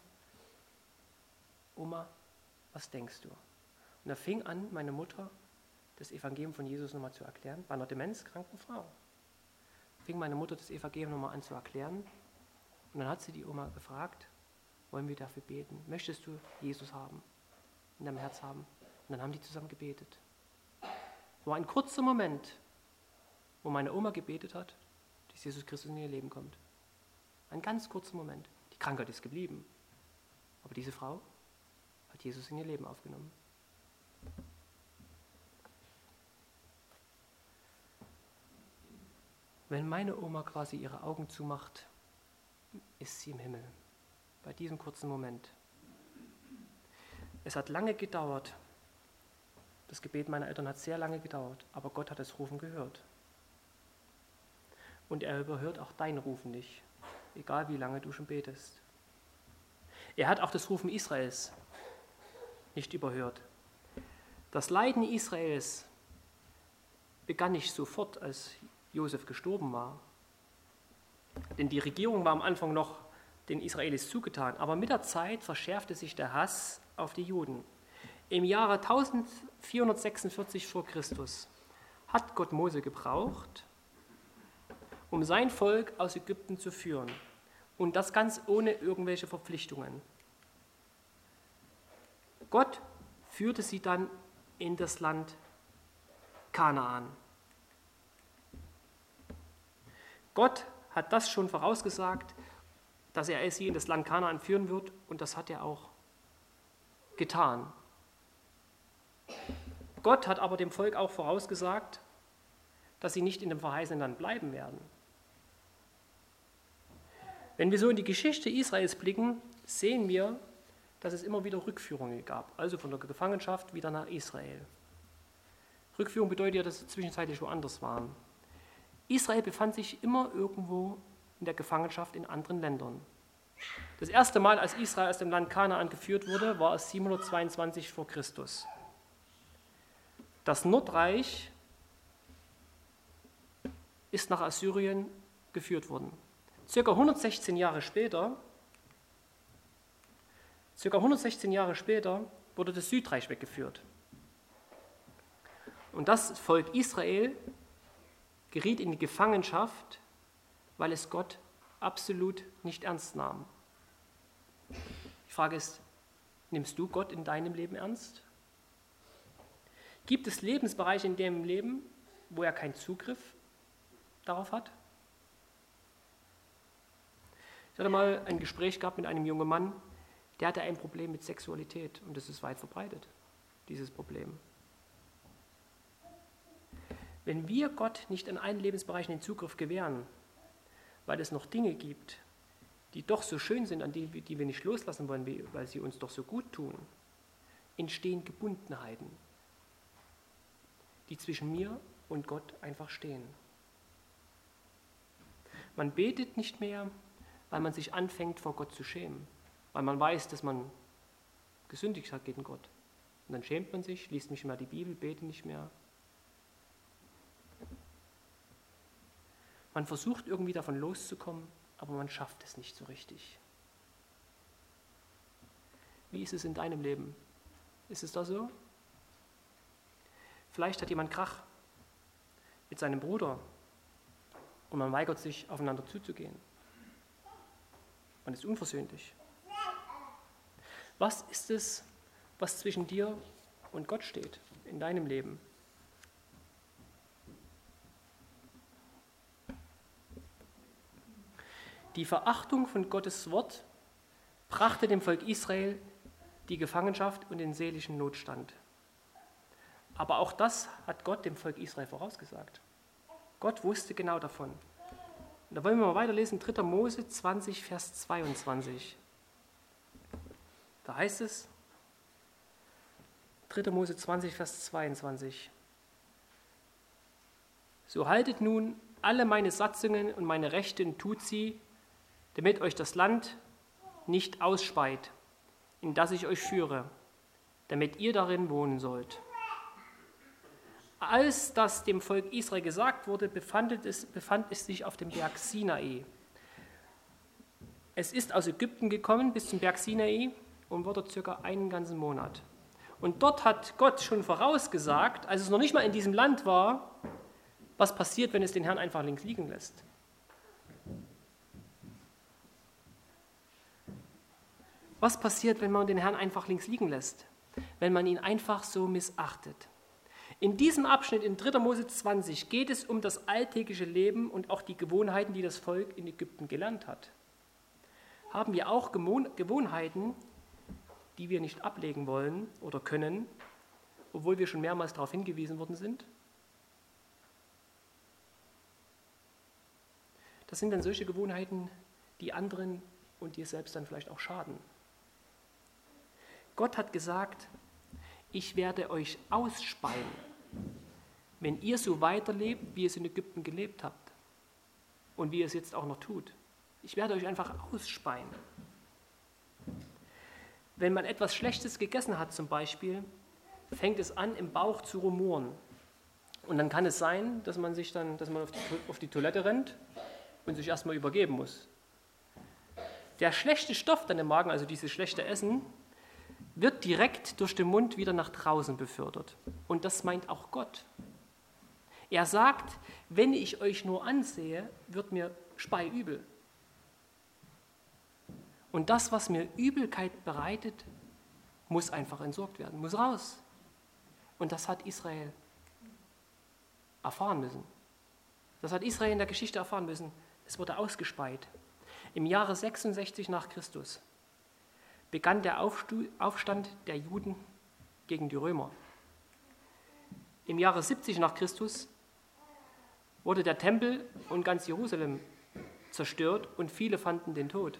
Oma, was denkst du? Und er fing an, meine Mutter das Evangelium von Jesus nochmal zu erklären, bei einer demenzkranken Frau. Fing meine Mutter das Evangelium nochmal an zu erklären und dann hat sie die Oma gefragt: Wollen wir dafür beten? Möchtest du Jesus haben, in deinem Herz haben? Und dann haben die zusammen gebetet. Es war ein kurzer Moment, wo meine Oma gebetet hat, dass Jesus Christus in ihr Leben kommt. Ein ganz kurzer Moment. Die Krankheit ist geblieben. Aber diese Frau hat Jesus in ihr Leben aufgenommen. Wenn meine Oma quasi ihre Augen zumacht, ist sie im Himmel. Bei diesem kurzen Moment. Es hat lange gedauert. Das Gebet meiner Eltern hat sehr lange gedauert, aber Gott hat das Rufen gehört. Und er überhört auch dein Rufen nicht, egal wie lange du schon betest. Er hat auch das Rufen Israels nicht überhört. Das Leiden Israels begann nicht sofort, als Josef gestorben war. Denn die Regierung war am Anfang noch den Israelis zugetan. Aber mit der Zeit verschärfte sich der Hass auf die Juden. Im Jahre eintausendvierhundertsechsundvierzig vor Christus hat Gott Mose gebraucht, um sein Volk aus Ägypten zu führen. Und das ganz ohne irgendwelche Verpflichtungen. Gott führte sie dann in das Land Kanaan. Gott hat das schon vorausgesagt, dass er sie in das Land Kanaan führen wird, und das hat er auch getan. Gott hat aber dem Volk auch vorausgesagt, dass sie nicht in dem verheißenen Land bleiben werden. Wenn wir so in die Geschichte Israels blicken, sehen wir, dass es immer wieder Rückführungen gab, also von der Gefangenschaft wieder nach Israel. Rückführung bedeutet ja, dass sie zwischenzeitlich woanders waren. Israel befand sich immer irgendwo in der Gefangenschaft in anderen Ländern. Das erste Mal, als Israel aus dem Land Kanaan geführt wurde, war es siebenhundertzweiundzwanzig vor Christus. Das Nordreich ist nach Assyrien geführt worden. Circa hundertsechzehn Jahre später, circa hundertsechzehn Jahre später wurde das Südreich weggeführt. Und das Volk Israel geriet in die Gefangenschaft, weil es Gott absolut nicht ernst nahm. Die Frage ist, nimmst du Gott in deinem Leben ernst? Gibt es Lebensbereiche in deinem Leben, wo er keinen Zugriff darauf hat? Ich hatte mal ein Gespräch gehabt mit einem jungen Mann, der hatte ein Problem mit Sexualität und das ist weit verbreitet, dieses Problem. Wenn wir Gott nicht in allen Lebensbereichen den Zugriff gewähren, weil es noch Dinge gibt, die doch so schön sind, an die, die wir nicht loslassen wollen, weil sie uns doch so gut tun, entstehen Gebundenheiten, die zwischen mir und Gott einfach stehen. Man betet nicht mehr, weil man sich anfängt, vor Gott zu schämen, weil man weiß, dass man gesündigt hat gegen Gott. Und dann schämt man sich, liest nicht mehr die Bibel, betet nicht mehr. Man versucht irgendwie davon loszukommen, aber man schafft es nicht so richtig. Wie ist es in deinem Leben? Ist es da so? Vielleicht hat jemand Krach mit seinem Bruder und man weigert sich, aufeinander zuzugehen. Man ist unversöhnlich. Was ist es, was zwischen dir und Gott steht in deinem Leben? Die Verachtung von Gottes Wort brachte dem Volk Israel die Gefangenschaft und den seelischen Notstand. Aber auch das hat Gott dem Volk Israel vorausgesagt. Gott wusste genau davon. Und da wollen wir mal weiterlesen, dritter Mose zwanzig, Vers zweiundzwanzig. Da heißt es, dritter Mose zwanzig, Vers zweiundzwanzig. So haltet nun alle meine Satzungen und meine Rechte und tut sie, damit euch das Land nicht ausspeit, in das ich euch führe, damit ihr darin wohnen sollt. Als das dem Volk Israel gesagt wurde, befand es, befand es sich auf dem Berg Sinai. Es ist aus Ägypten gekommen bis zum Berg Sinai und war dort circa einen ganzen Monat. Und dort hat Gott schon vorausgesagt, als es noch nicht mal in diesem Land war, was passiert, wenn es den Herrn einfach links liegen lässt. Was passiert, wenn man den Herrn einfach links liegen lässt? Wenn man ihn einfach so missachtet? In diesem Abschnitt in dritter Mose zwanzig geht es um das alltägliche Leben und auch die Gewohnheiten, die das Volk in Ägypten gelernt hat. Haben wir auch Gewohnheiten, die wir nicht ablegen wollen oder können, obwohl wir schon mehrmals darauf hingewiesen worden sind? Das sind dann solche Gewohnheiten, die anderen und dir selbst dann vielleicht auch schaden. Gott hat gesagt, ich werde euch ausspeien, wenn ihr so weiterlebt, wie ihr es in Ägypten gelebt habt und wie ihr es jetzt auch noch tut. Ich werde euch einfach ausspeien. Wenn man etwas Schlechtes gegessen hat zum Beispiel, fängt es an, im Bauch zu rumoren. Und dann kann es sein, dass man sich dann, dass man auf die, auf die Toilette rennt und sich erstmal übergeben muss. Der schlechte Stoff dann im Magen, also dieses schlechte Essen, wird direkt durch den Mund wieder nach draußen befördert. Und das meint auch Gott. Er sagt, wenn ich euch nur ansehe, wird mir speiübel. Und das, was mir Übelkeit bereitet, muss einfach entsorgt werden, muss raus. Und das hat Israel erfahren müssen. Das hat Israel in der Geschichte erfahren müssen. Es wurde ausgespeit. Im Jahre sechsundsechzig nach Christus begann der Aufstand der Juden gegen die Römer. Im Jahre siebzig nach Christus wurde der Tempel und ganz Jerusalem zerstört und viele fanden den Tod.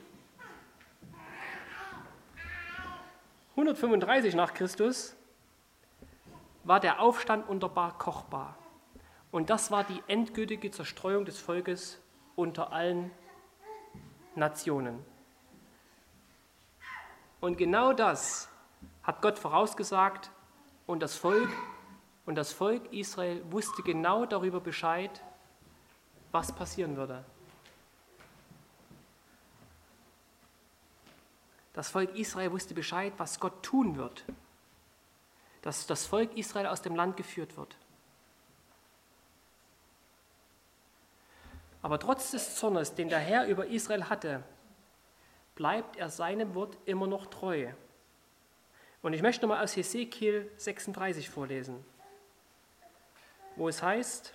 hundertfünfunddreißig nach Christus war der Aufstand unter Bar Kochba. Und das war die endgültige Zerstreuung des Volkes unter allen Nationen. Und genau das hat Gott vorausgesagt und das Volk und das Volk Israel wusste genau darüber Bescheid, was passieren würde. Das Volk Israel wusste Bescheid, was Gott tun wird, dass das Volk Israel aus dem Land geführt wird. Aber trotz des Zornes, den der Herr über Israel hatte, bleibt er seinem Wort immer noch treu. Und ich möchte mal aus Hesekiel sechsunddreißig vorlesen, wo es heißt,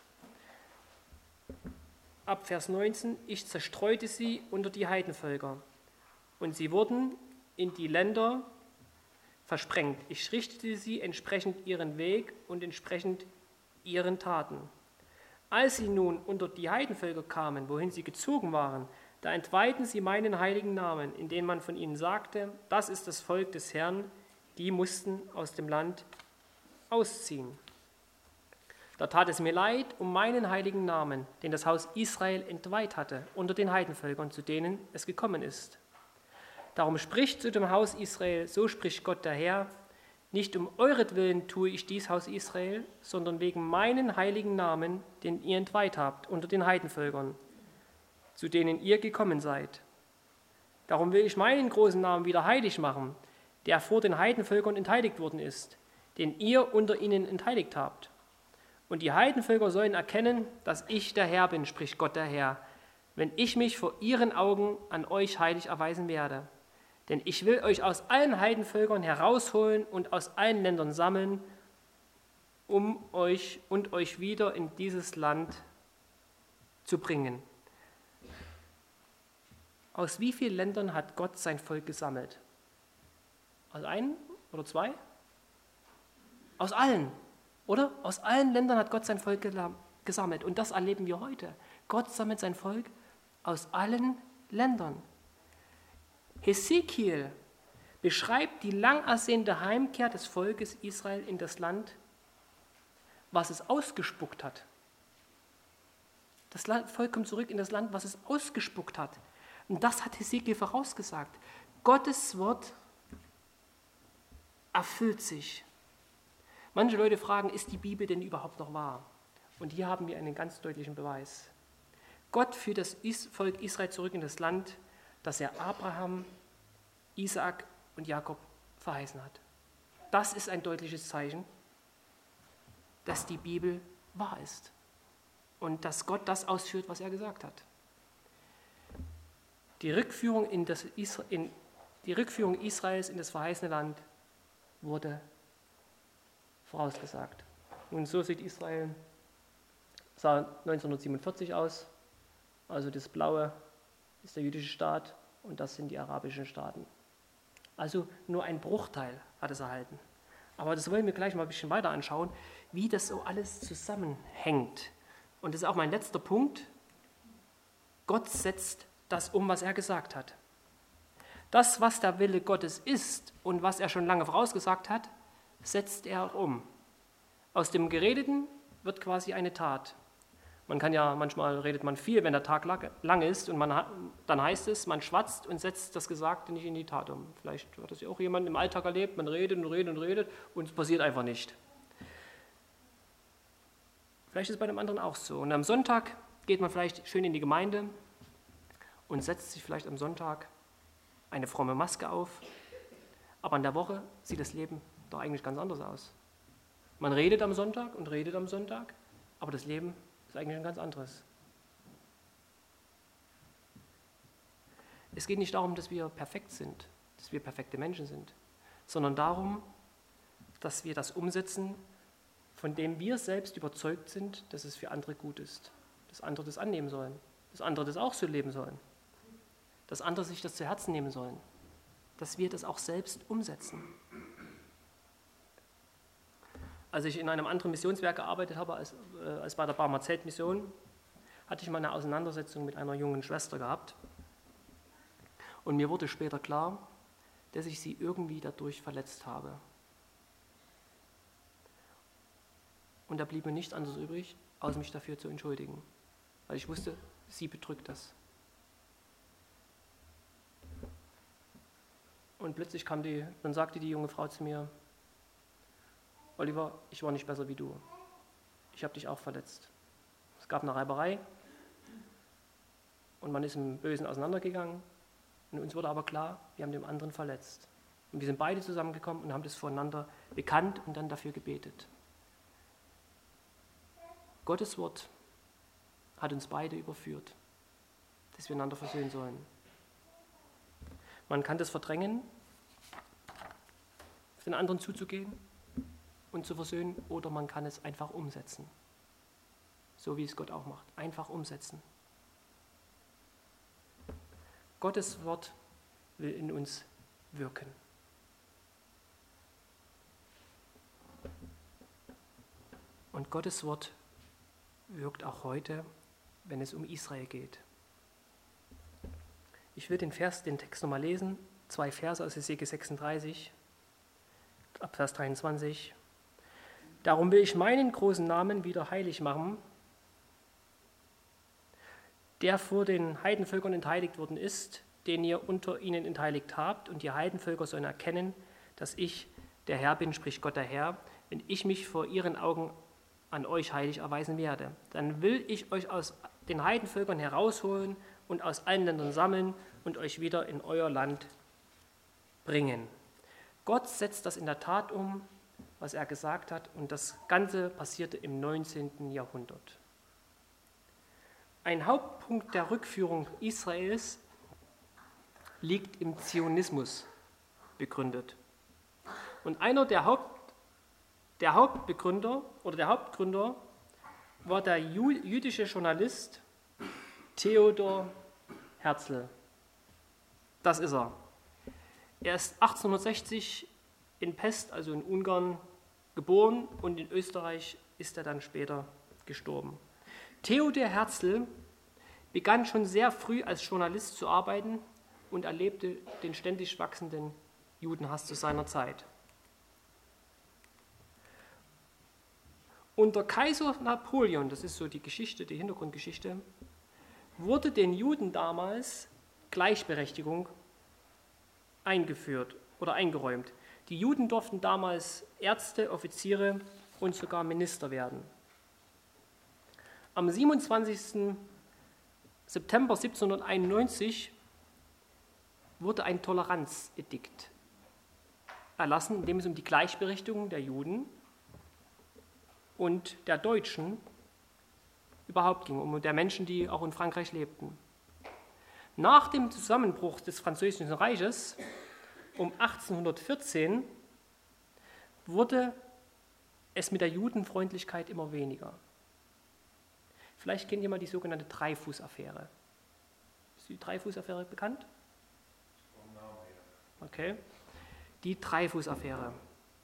ab Vers neunzehn, ich zerstreute sie unter die Heidenvölker und sie wurden in die Länder versprengt. Ich richtete sie entsprechend ihren Weg und entsprechend ihren Taten. Als sie nun unter die Heidenvölker kamen, wohin sie gezogen waren, da entweihten sie meinen heiligen Namen, indem man von ihnen sagte, das ist das Volk des Herrn, die mussten aus dem Land ausziehen. Da tat es mir leid um meinen heiligen Namen, den das Haus Israel entweiht hatte, unter den Heidenvölkern, zu denen es gekommen ist. Darum spricht zu dem Haus Israel, so spricht Gott der Herr, nicht um euretwillen tue ich dies Haus Israel, sondern wegen meinen heiligen Namen, den ihr entweiht habt unter den Heidenvölkern, zu denen ihr gekommen seid. Darum will ich meinen großen Namen wieder heilig machen, der vor den Heidenvölkern entheiligt worden ist, den ihr unter ihnen entheiligt habt. Und die Heidenvölker sollen erkennen, dass ich der Herr bin, spricht Gott der Herr, wenn ich mich vor ihren Augen an euch heilig erweisen werde. Denn ich will euch aus allen Heidenvölkern herausholen und aus allen Ländern sammeln, um euch und euch wieder in dieses Land zu bringen. Aus wie vielen Ländern hat Gott sein Volk gesammelt? Aus einem oder zwei? Aus allen Oder? Aus allen Ländern hat Gott sein Volk gesammelt. Und das erleben wir heute. Gott sammelt sein Volk aus allen Ländern. Hesekiel beschreibt die lang ersehnte Heimkehr des Volkes Israel in das Land, was es ausgespuckt hat. Das Volk kommt zurück in das Land, was es ausgespuckt hat. Und das hat Hesekiel vorausgesagt. Gottes Wort erfüllt sich. Manche Leute fragen, ist die Bibel denn überhaupt noch wahr? Und hier haben wir einen ganz deutlichen Beweis. Gott führt das Volk Israel zurück in das Land, das er Abraham, Isaak und Jakob verheißen hat. Das ist ein deutliches Zeichen, dass die Bibel wahr ist und dass Gott das ausführt, was er gesagt hat. Die Rückführung, in das Isra- in, die Rückführung Israels in das verheißene Land wurde vorausgesagt. Und so sieht Israel sah neunzehnhundertsiebenundvierzig aus. Also das Blaue ist der jüdische Staat und das sind die arabischen Staaten. Also nur ein Bruchteil hat es erhalten. Aber das wollen wir gleich mal ein bisschen weiter anschauen, wie das so alles zusammenhängt. Und das ist auch mein letzter Punkt. Gott setzt das um, was er gesagt hat. Das, was der Wille Gottes ist und was er schon lange vorausgesagt hat, setzt er auch um. Aus dem Geredeten wird quasi eine Tat. Man kann ja, manchmal redet man viel, wenn der Tag lang ist und man hat, dann heißt es, man schwatzt und setzt das Gesagte nicht in die Tat um. Vielleicht hat das ja auch jemand im Alltag erlebt, man redet und redet und redet und es passiert einfach nicht. Vielleicht ist es bei dem anderen auch so. Und am Sonntag geht man vielleicht schön in die Gemeinde und setzt sich vielleicht am Sonntag eine fromme Maske auf, aber in der Woche sieht das Leben doch eigentlich ganz anders aus. Man redet am Sonntag und redet am Sonntag, aber das Leben ist eigentlich ein ganz anderes. Es geht nicht darum, dass wir perfekt sind, dass wir perfekte Menschen sind, sondern darum, dass wir das umsetzen, von dem wir selbst überzeugt sind, dass es für andere gut ist, dass andere das annehmen sollen, dass andere das auch so leben sollen, dass andere sich das zu Herzen nehmen sollen, dass wir das auch selbst umsetzen. Als ich in einem anderen Missionswerk gearbeitet habe, als, äh, als bei der Barmer Zeltmission, hatte ich mal eine Auseinandersetzung mit einer jungen Schwester gehabt. Und mir wurde später klar, dass ich sie irgendwie dadurch verletzt habe. Und da blieb mir nichts anderes übrig, als mich dafür zu entschuldigen. Weil ich wusste, sie bedrückt das. Und plötzlich kam die, dann sagte die junge Frau zu mir, Oliver, ich war nicht besser wie du. Ich habe dich auch verletzt. Es gab eine Reiberei und man ist im Bösen auseinandergegangen. Und uns wurde aber klar, wir haben den anderen verletzt. Und wir sind beide zusammengekommen und haben das voneinander bekannt und dann dafür gebetet. Gottes Wort hat uns beide überführt, dass wir einander versöhnen sollen. Man kann das verdrängen, auf den anderen zuzugehen und zu versöhnen, oder man kann es einfach umsetzen. So wie es Gott auch macht. Einfach umsetzen. Gottes Wort will in uns wirken. Und Gottes Wort wirkt auch heute, wenn es um Israel geht. Ich will den Vers, den Text nochmal lesen. Zwei Verse aus Hesekiel sechsunddreißig, ab Vers dreiundzwanzig. Darum will ich meinen großen Namen wieder heilig machen, der vor den Heidenvölkern entheiligt worden ist, den ihr unter ihnen entheiligt habt, und die Heidenvölker sollen erkennen, dass ich der Herr bin, spricht Gott der Herr, wenn ich mich vor ihren Augen an euch heilig erweisen werde. Dann will ich euch aus den Heidenvölkern herausholen und aus allen Ländern sammeln und euch wieder in euer Land bringen. Gott setzt das in der Tat um, was er gesagt hat, und das Ganze passierte im neunzehnten Jahrhundert. Ein Hauptpunkt der Rückführung Israels liegt im Zionismus begründet. Und einer der, Haupt, der Hauptbegründer oder der Hauptgründer war der jüdische Journalist Theodor Herzl. Das ist er. Er ist achtzehnhundertsechzig in Pest, also in Ungarn, geboren und in Österreich ist er dann später gestorben. Theodor Herzl begann schon sehr früh als Journalist zu arbeiten und erlebte den ständig wachsenden Judenhass zu seiner Zeit. Unter Kaiser Napoleon, das ist so die Geschichte, die Hintergrundgeschichte, wurde den Juden damals Gleichberechtigung eingeführt oder eingeräumt. Die Juden durften damals Ärzte, Offiziere und sogar Minister werden. Am siebenundzwanzigsten September siebzehnhunderteinundneunzig wurde ein Toleranzedikt erlassen, in dem es um die Gleichberechtigung der Juden und der Deutschen überhaupt ging, um der Menschen, die auch in Frankreich lebten. Nach dem Zusammenbruch des Französischen Reiches um achtzehnhundertvierzehn wurde es mit der Judenfreundlichkeit immer weniger. Vielleicht kennt ihr mal die sogenannte Dreyfus-Affäre. Ist die Dreyfus-Affäre bekannt? Okay. Die Dreyfus-Affäre.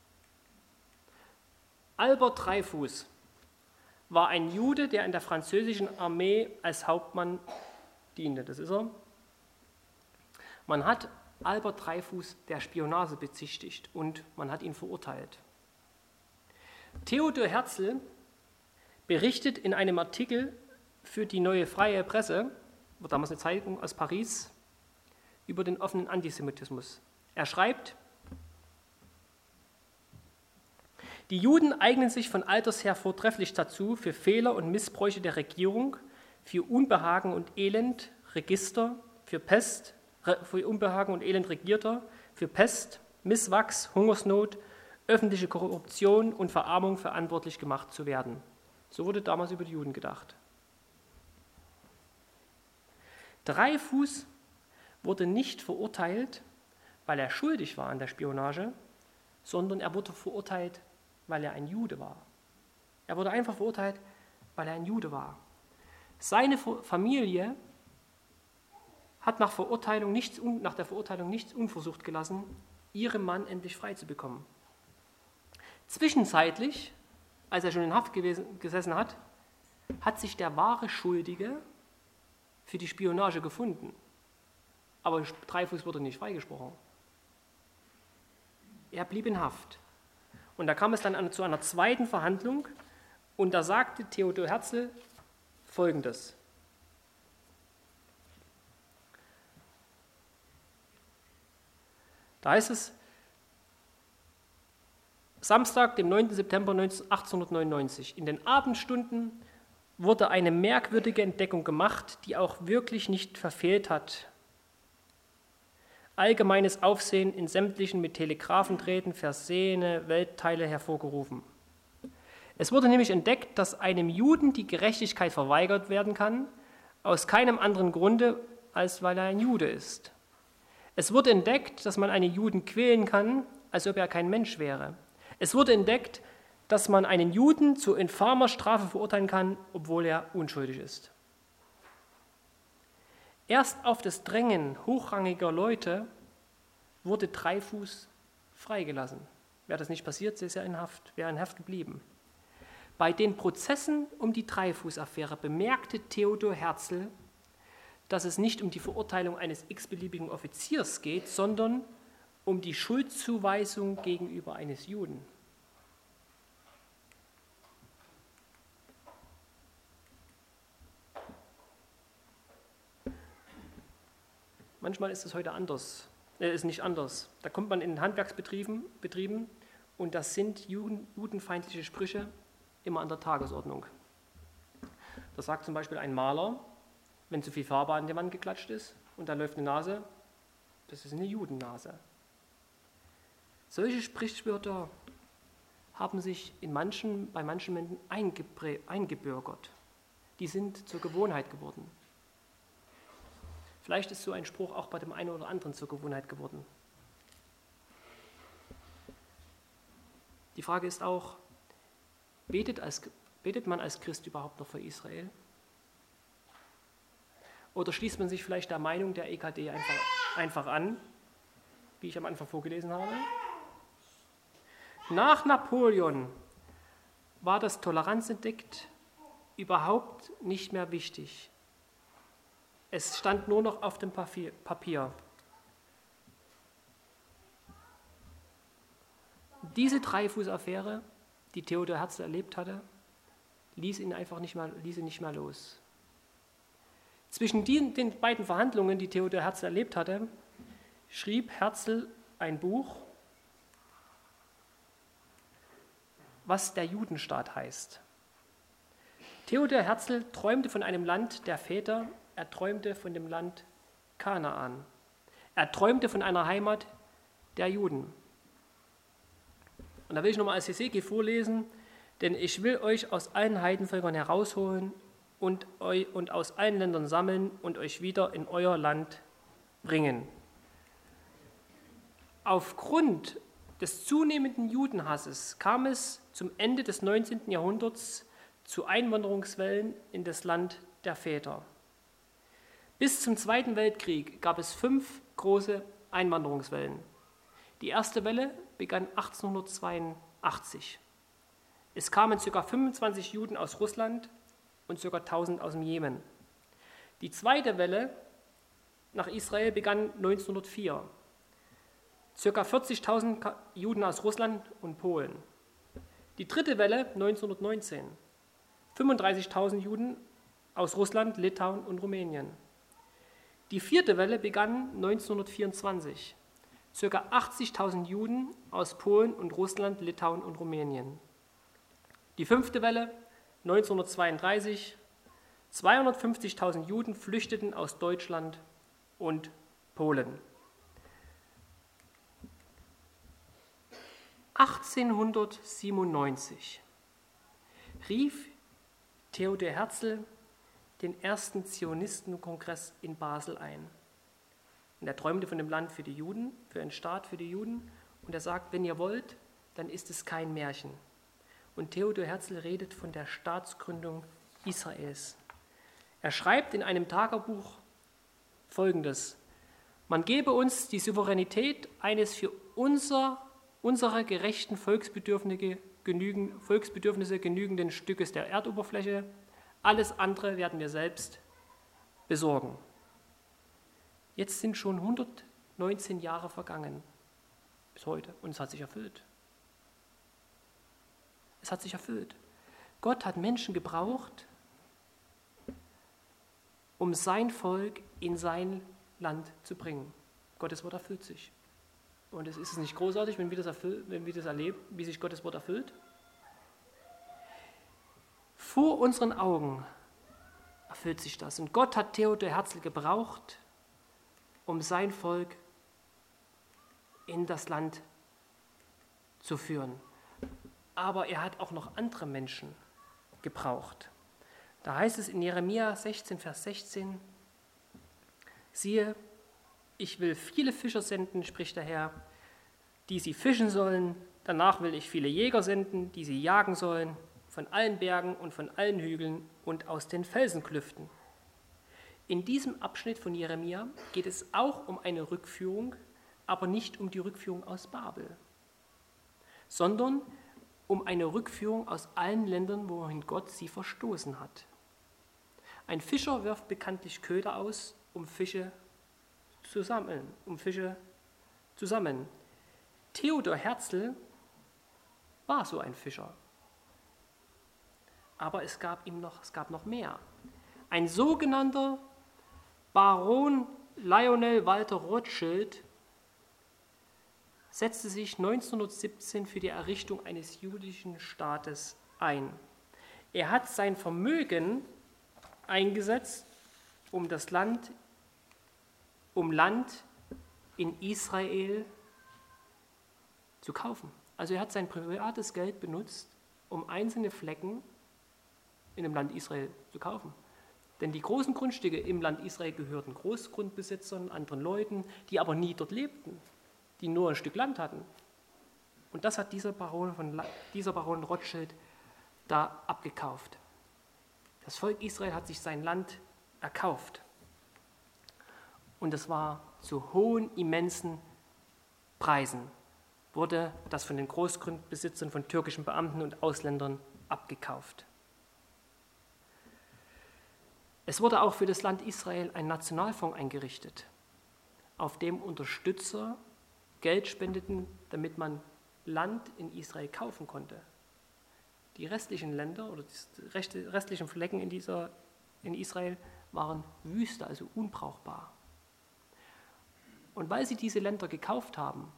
Albert Dreyfus war ein Jude, der in der französischen Armee als Hauptmann diente. Das ist er. Man hat Albert Dreyfus der Spionage bezichtigt und man hat ihn verurteilt. Theodor Herzl berichtet in einem Artikel für die Neue Freie Presse, war damals eine Zeitung aus Paris, über den offenen Antisemitismus. Er schreibt: Die Juden eignen sich von alters her vortrefflich dazu, für Fehler und Missbräuche der Regierung, für Unbehagen und Elend Register, für Pest, für Unbehagen und Elend Regierter, für Pest, Misswachs, Hungersnot, öffentliche Korruption und Verarmung verantwortlich gemacht zu werden. So wurde damals über die Juden gedacht. Dreyfus wurde nicht verurteilt, weil er schuldig war an der Spionage, sondern er wurde verurteilt, weil er ein Jude war. Er wurde einfach verurteilt, weil er ein Jude war. Seine Familie hat nach, Verurteilung nichts, nach der Verurteilung nichts unversucht gelassen, ihren Mann endlich frei zu bekommen. Zwischenzeitlich, als er schon in Haft gewesen, gesessen hat, hat sich der wahre Schuldige für die Spionage gefunden. Aber Dreyfus wurde nicht freigesprochen. Er blieb in Haft. Und da kam es dann zu einer zweiten Verhandlung und da sagte Theodor Herzl Folgendes: Da heißt es, Samstag, dem neunten September achtzehnhundertneunundneunzig, in den Abendstunden wurde eine merkwürdige Entdeckung gemacht, die auch wirklich nicht verfehlt hat. Allgemeines Aufsehen in sämtlichen mit Telegraphendrähten versehene Weltteile hervorgerufen. Es wurde nämlich entdeckt, dass einem Juden die Gerechtigkeit verweigert werden kann, aus keinem anderen Grunde, als weil er ein Jude ist. Es wurde entdeckt, dass man einen Juden quälen kann, als ob er kein Mensch wäre. Es wurde entdeckt, dass man einen Juden zu infamer Strafe verurteilen kann, obwohl er unschuldig ist. Erst auf das Drängen hochrangiger Leute wurde Dreyfus freigelassen. Wäre das nicht passiert, ist er in Haft, wäre in Haft geblieben. Bei den Prozessen um die Dreyfus-Affäre bemerkte Theodor Herzl, dass es nicht um die Verurteilung eines x-beliebigen Offiziers geht, sondern um die Schuldzuweisung gegenüber eines Juden. Manchmal ist es heute anders, äh, ist nicht anders. Da kommt man in Handwerksbetrieben Betrieben, und das sind Juden, judenfeindliche Sprüche immer an der Tagesordnung. Da sagt zum Beispiel ein Maler, wenn zu viel Farbe an die Wand geklatscht ist und da läuft eine Nase, das ist eine Judennase. Solche Sprichwörter haben sich in manchen, bei manchen Menschen eingebürgert. Die sind zur Gewohnheit geworden. Vielleicht ist so ein Spruch auch bei dem einen oder anderen zur Gewohnheit geworden. Die Frage ist auch, betet, als, betet man als Christ überhaupt noch für Israel? Oder schließt man sich vielleicht der Meinung der E K D einfach, einfach an, wie ich am Anfang vorgelesen habe? Nach Napoleon war das Toleranzdelikt überhaupt nicht mehr wichtig. Es stand nur noch auf dem Papier. Diese Dreyfus-Affäre, die Theodor Herzl erlebt hatte, ließ ihn einfach nicht mehr, ließ ihn nicht mehr los. Zwischen die, den beiden Verhandlungen, die Theodor Herzl erlebt hatte, schrieb Herzl ein Buch, was der Judenstaat heißt. Theodor Herzl träumte von einem Land der Väter, er träumte von dem Land Kanaan. Er träumte von einer Heimat der Juden. Und da will ich nochmal aus Hesekiel vorlesen, denn ich will euch aus allen Heidenvölkern herausholen und, eu, und aus allen Ländern sammeln und euch wieder in euer Land bringen. Aufgrund des zunehmenden Judenhasses kam es zum Ende des neunzehnten Jahrhunderts zu Einwanderungswellen in das Land der Väter. Bis zum Zweiten Weltkrieg gab es fünf große Einwanderungswellen. Die erste Welle begann achtzehnhundertzweiundachtzig. Es kamen ca. fünfundzwanzig Juden aus Russland und ca. tausend aus dem Jemen. Die zweite Welle nach Israel begann neunzehnhundertvier. Ca. vierzigtausend Juden aus Russland und Polen. Die dritte Welle neunzehnhundertneunzehn. fünfunddreißigtausend Juden aus Russland, Litauen und Rumänien. Die vierte Welle begann neunzehnhundertvierundzwanzig. Ca. achtzigtausend Juden aus Polen und Russland, Litauen und Rumänien. Die fünfte Welle neunzehnhundertzweiunddreißig. zweihundertfünfzigtausend Juden flüchteten aus Deutschland und Polen. achtzehnhundertsiebenundneunzig rief Theodor Herzl den ersten Zionistenkongress in Basel ein. Und er träumte von dem Land für die Juden, für einen Staat für die Juden. Und er sagt, wenn ihr wollt, dann ist es kein Märchen. Und Theodor Herzl redet von der Staatsgründung Israels. Er schreibt in einem Tagebuch Folgendes: Man gebe uns die Souveränität eines für unser, unsere gerechten Volksbedürfnisse, genügen, Volksbedürfnisse genügenden Stückes der Erdoberfläche. Alles andere werden wir selbst besorgen. Jetzt sind schon hundertneunzehn Jahre vergangen bis heute und es hat sich erfüllt. Es hat sich erfüllt. Gott hat Menschen gebraucht, um sein Volk in sein Land zu bringen. Gottes Wort erfüllt sich. Und es ist nicht großartig, wenn wir das, erfüllen, wenn wir das erleben, wie sich Gottes Wort erfüllt? Vor unseren Augen erfüllt sich das. Und Gott hat Theodor Herzl gebraucht, um sein Volk in das Land zu führen. Aber er hat auch noch andere Menschen gebraucht. Da heißt es in Jeremia sechzehn, Vers sechzehn, siehe, ich will viele Fischer senden, spricht der Herr, die sie fischen sollen. Danach will ich viele Jäger senden, die sie jagen sollen, von allen Bergen und von allen Hügeln und aus den Felsenklüften. In diesem Abschnitt von Jeremia geht es auch um eine Rückführung, aber nicht um die Rückführung aus Babel, sondern um eine Rückführung aus allen Ländern, wohin Gott sie verstoßen hat. Ein Fischer wirft bekanntlich Köder aus, um Fische zu sammeln, um Fische zu sammeln. Theodor Herzl war so ein Fischer. Aber es gab ihm noch, es gab noch mehr. Ein sogenannter Baron Lionel Walter Rothschild setzte sich neunzehnhundertsiebzehn für die Errichtung eines jüdischen Staates ein. Er hat sein Vermögen eingesetzt, um das Land, um Land in Israel zu kaufen. Also er hat sein privates Geld benutzt, um einzelne Flecken in dem Land Israel zu kaufen. Denn die großen Grundstücke im Land Israel gehörten Großgrundbesitzern, anderen Leuten, die aber nie dort lebten, die nur ein Stück Land hatten. Und das hat dieser Baron, von, dieser Baron Rothschild da abgekauft. Das Volk Israel hat sich sein Land erkauft. Und das war zu hohen, immensen Preisen. wurde das von den Großgrundbesitzern, von türkischen Beamten und Ausländern abgekauft. Es wurde auch für das Land Israel ein Nationalfonds eingerichtet, auf dem Unterstützer Geld spendeten, damit man Land in Israel kaufen konnte. Die restlichen Länder oder die restlichen Flecken in, dieser, in Israel waren Wüste, also unbrauchbar. Und weil sie diese Länder gekauft haben,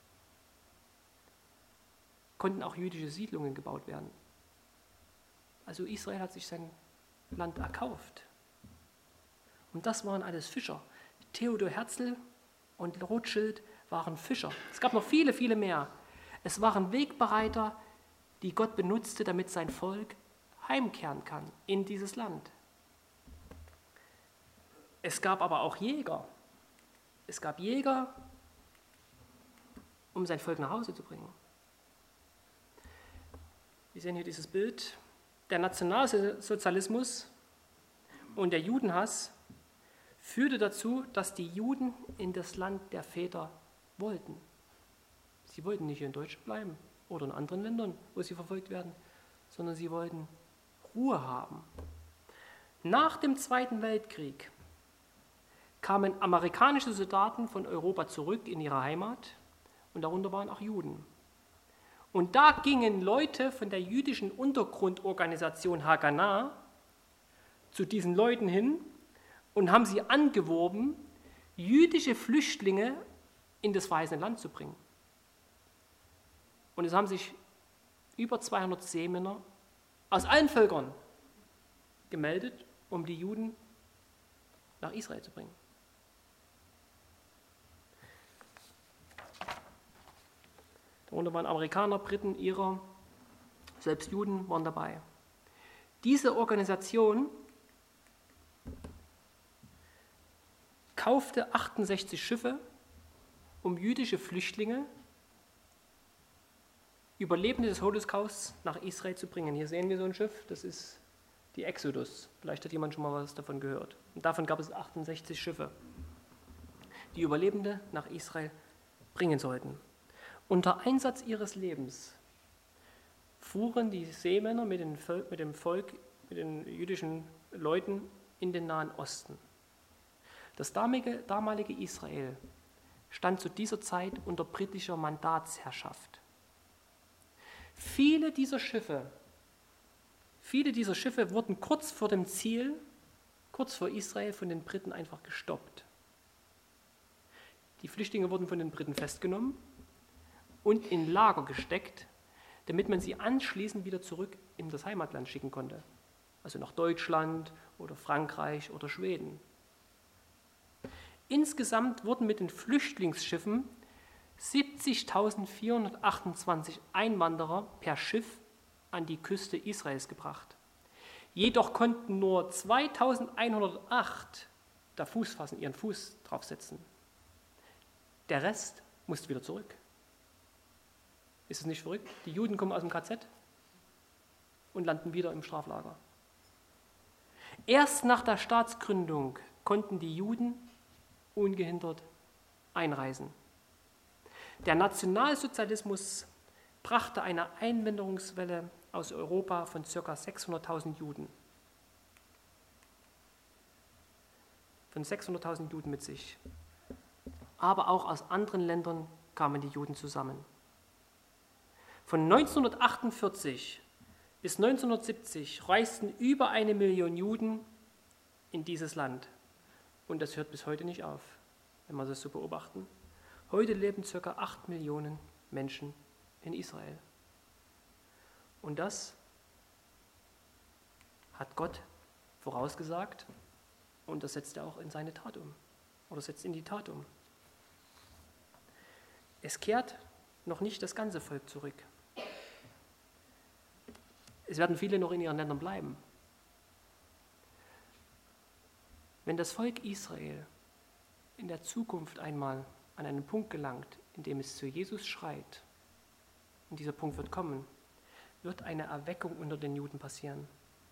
konnten auch jüdische Siedlungen gebaut werden. Also Israel hat sich sein Land erkauft. Und das waren alles Fischer. Theodor Herzl und Rothschild waren Fischer. Es gab noch viele, viele mehr. Es waren Wegbereiter, die Gott benutzte, damit sein Volk heimkehren kann in dieses Land. Es gab aber auch Jäger. Es gab Jäger, um sein Volk nach Hause zu bringen. Wir sehen hier dieses Bild. Der Nationalsozialismus und der Judenhass führte dazu, dass die Juden in das Land der Väter wollten. Sie wollten nicht hier in Deutschland bleiben oder in anderen Ländern, wo sie verfolgt werden, sondern sie wollten Ruhe haben. Nach dem Zweiten Weltkrieg kamen amerikanische Soldaten von Europa zurück in ihre Heimat und darunter waren auch Juden. Und da gingen Leute von der jüdischen Untergrundorganisation Haganah zu diesen Leuten hin und haben sie angeworben, jüdische Flüchtlinge in das verheißene Land zu bringen. Und es haben sich über zweihundert Seemänner aus allen Völkern gemeldet, um die Juden nach Israel zu bringen. Darunter waren Amerikaner, Briten, Irer, selbst Juden waren dabei. Diese Organisation kaufte achtundsechzig Schiffe, um jüdische Flüchtlinge, Überlebende des Holocausts, nach Israel zu bringen. Hier sehen wir so ein Schiff, das ist die Exodus. Vielleicht hat jemand schon mal was davon gehört. Und davon gab es achtundsechzig Schiffe, die Überlebende nach Israel bringen sollten. Unter Einsatz ihres Lebens fuhren die Seemänner mit, den Volk, mit dem Volk, mit den jüdischen Leuten in den Nahen Osten. Das damalige, damalige Israel stand zu dieser Zeit unter britischer Mandatsherrschaft. Viele dieser Schiffe, viele dieser Schiffe wurden kurz vor dem Ziel, kurz vor Israel, von den Briten einfach gestoppt. Die Flüchtlinge wurden von den Briten festgenommen und in Lager gesteckt, damit man sie anschließend wieder zurück in das Heimatland schicken konnte. Also nach Deutschland oder Frankreich oder Schweden. Insgesamt wurden mit den Flüchtlingsschiffen siebzigtausendvierhundertachtundzwanzig Einwanderer per Schiff an die Küste Israels gebracht. Jedoch konnten nur zweitausendeinhundertacht da Fuß fassen, ihren Fuß draufsetzen. Der Rest musste wieder zurück. Ist es nicht verrückt? Die Juden kommen aus dem K Z und landen wieder im Straflager. Erst nach der Staatsgründung konnten die Juden ungehindert einreisen. Der Nationalsozialismus brachte eine Einwanderungswelle aus Europa von ca. sechshunderttausend Juden. Von sechshunderttausend Juden mit sich. Aber auch aus anderen Ländern kamen die Juden zusammen. Von neunzehnhundertachtundvierzig bis neunzehnhundertsiebzig reisten über eine Million Juden in dieses Land. Und das hört bis heute nicht auf, wenn wir das so beobachten. Heute leben ca. acht Millionen Menschen in Israel. Und das hat Gott vorausgesagt und das setzt er auch in seine Tat um. Oder setzt in die Tat um. Es kehrt noch nicht das ganze Volk zurück. Es werden viele noch in ihren Ländern bleiben. Wenn das Volk Israel in der Zukunft einmal an einen Punkt gelangt, in dem es zu Jesus schreit, und dieser Punkt wird kommen, wird eine Erweckung unter den Juden passieren.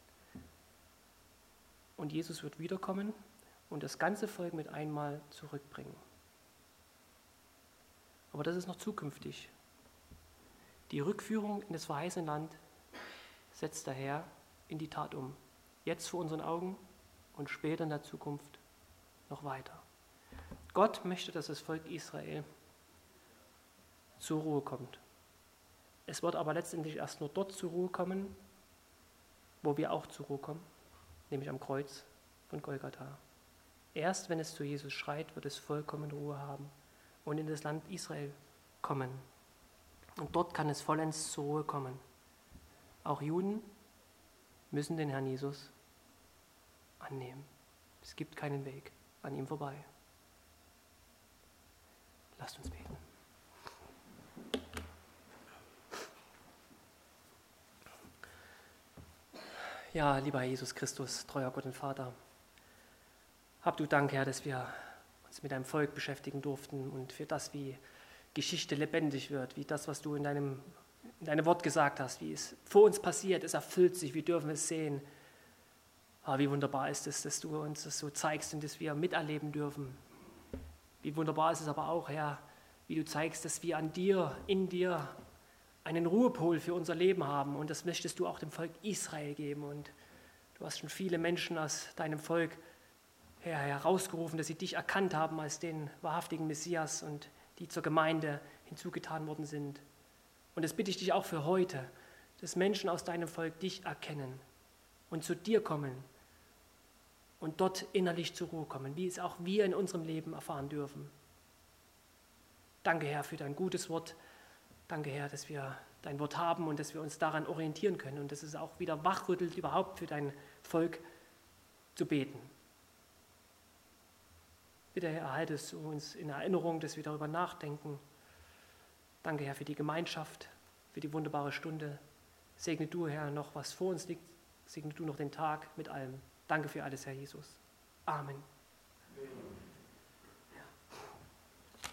Und Jesus wird wiederkommen und das ganze Volk mit einmal zurückbringen. Aber das ist noch zukünftig. Die Rückführung in das verheißene Land setzt der Herr in die Tat um. Jetzt vor unseren Augen und später in der Zukunft noch weiter. Gott möchte, dass das Volk Israel zur Ruhe kommt. Es wird aber letztendlich erst nur dort zur Ruhe kommen, wo wir auch zur Ruhe kommen, nämlich am Kreuz von Golgatha. Erst wenn es zu Jesus schreit, wird es vollkommen Ruhe haben und in das Land Israel kommen. Und dort kann es vollends zur Ruhe kommen. Auch Juden müssen den Herrn Jesus annehmen. Es gibt keinen Weg an ihm vorbei. Lasst uns beten. Ja, lieber Herr Jesus Christus, treuer Gott und Vater, hab du Dank, Herr, dass wir uns mit deinem Volk beschäftigen durften und für das, wie Geschichte lebendig wird, wie das, was du in deinem, in deinem Wort gesagt hast, wie es vor uns passiert, es erfüllt sich, wir dürfen es sehen. Ah, wie wunderbar ist es, dass du uns das so zeigst und dass wir miterleben dürfen. Wie wunderbar ist es aber auch, Herr, wie du zeigst, dass wir an dir, in dir einen Ruhepol für unser Leben haben und das möchtest du auch dem Volk Israel geben und du hast schon viele Menschen aus deinem Volk Herr, herausgerufen, dass sie dich erkannt haben als den wahrhaftigen Messias und die zur Gemeinde hinzugetan worden sind. Und das bitte ich dich auch für heute, dass Menschen aus deinem Volk dich erkennen und zu dir kommen und dort innerlich zur Ruhe kommen, wie es auch wir in unserem Leben erfahren dürfen. Danke, Herr, für dein gutes Wort. Danke, Herr, dass wir dein Wort haben und dass wir uns daran orientieren können und dass es auch wieder wachrüttelt, überhaupt für dein Volk zu beten. Bitte, Herr, erhalte es uns in Erinnerung, dass wir darüber nachdenken. Danke, Herr, für die Gemeinschaft, für die wunderbare Stunde. Segne du, Herr, noch was vor uns liegt. Segne du noch den Tag mit allem. Danke für alles, Herr Jesus. Amen. Amen.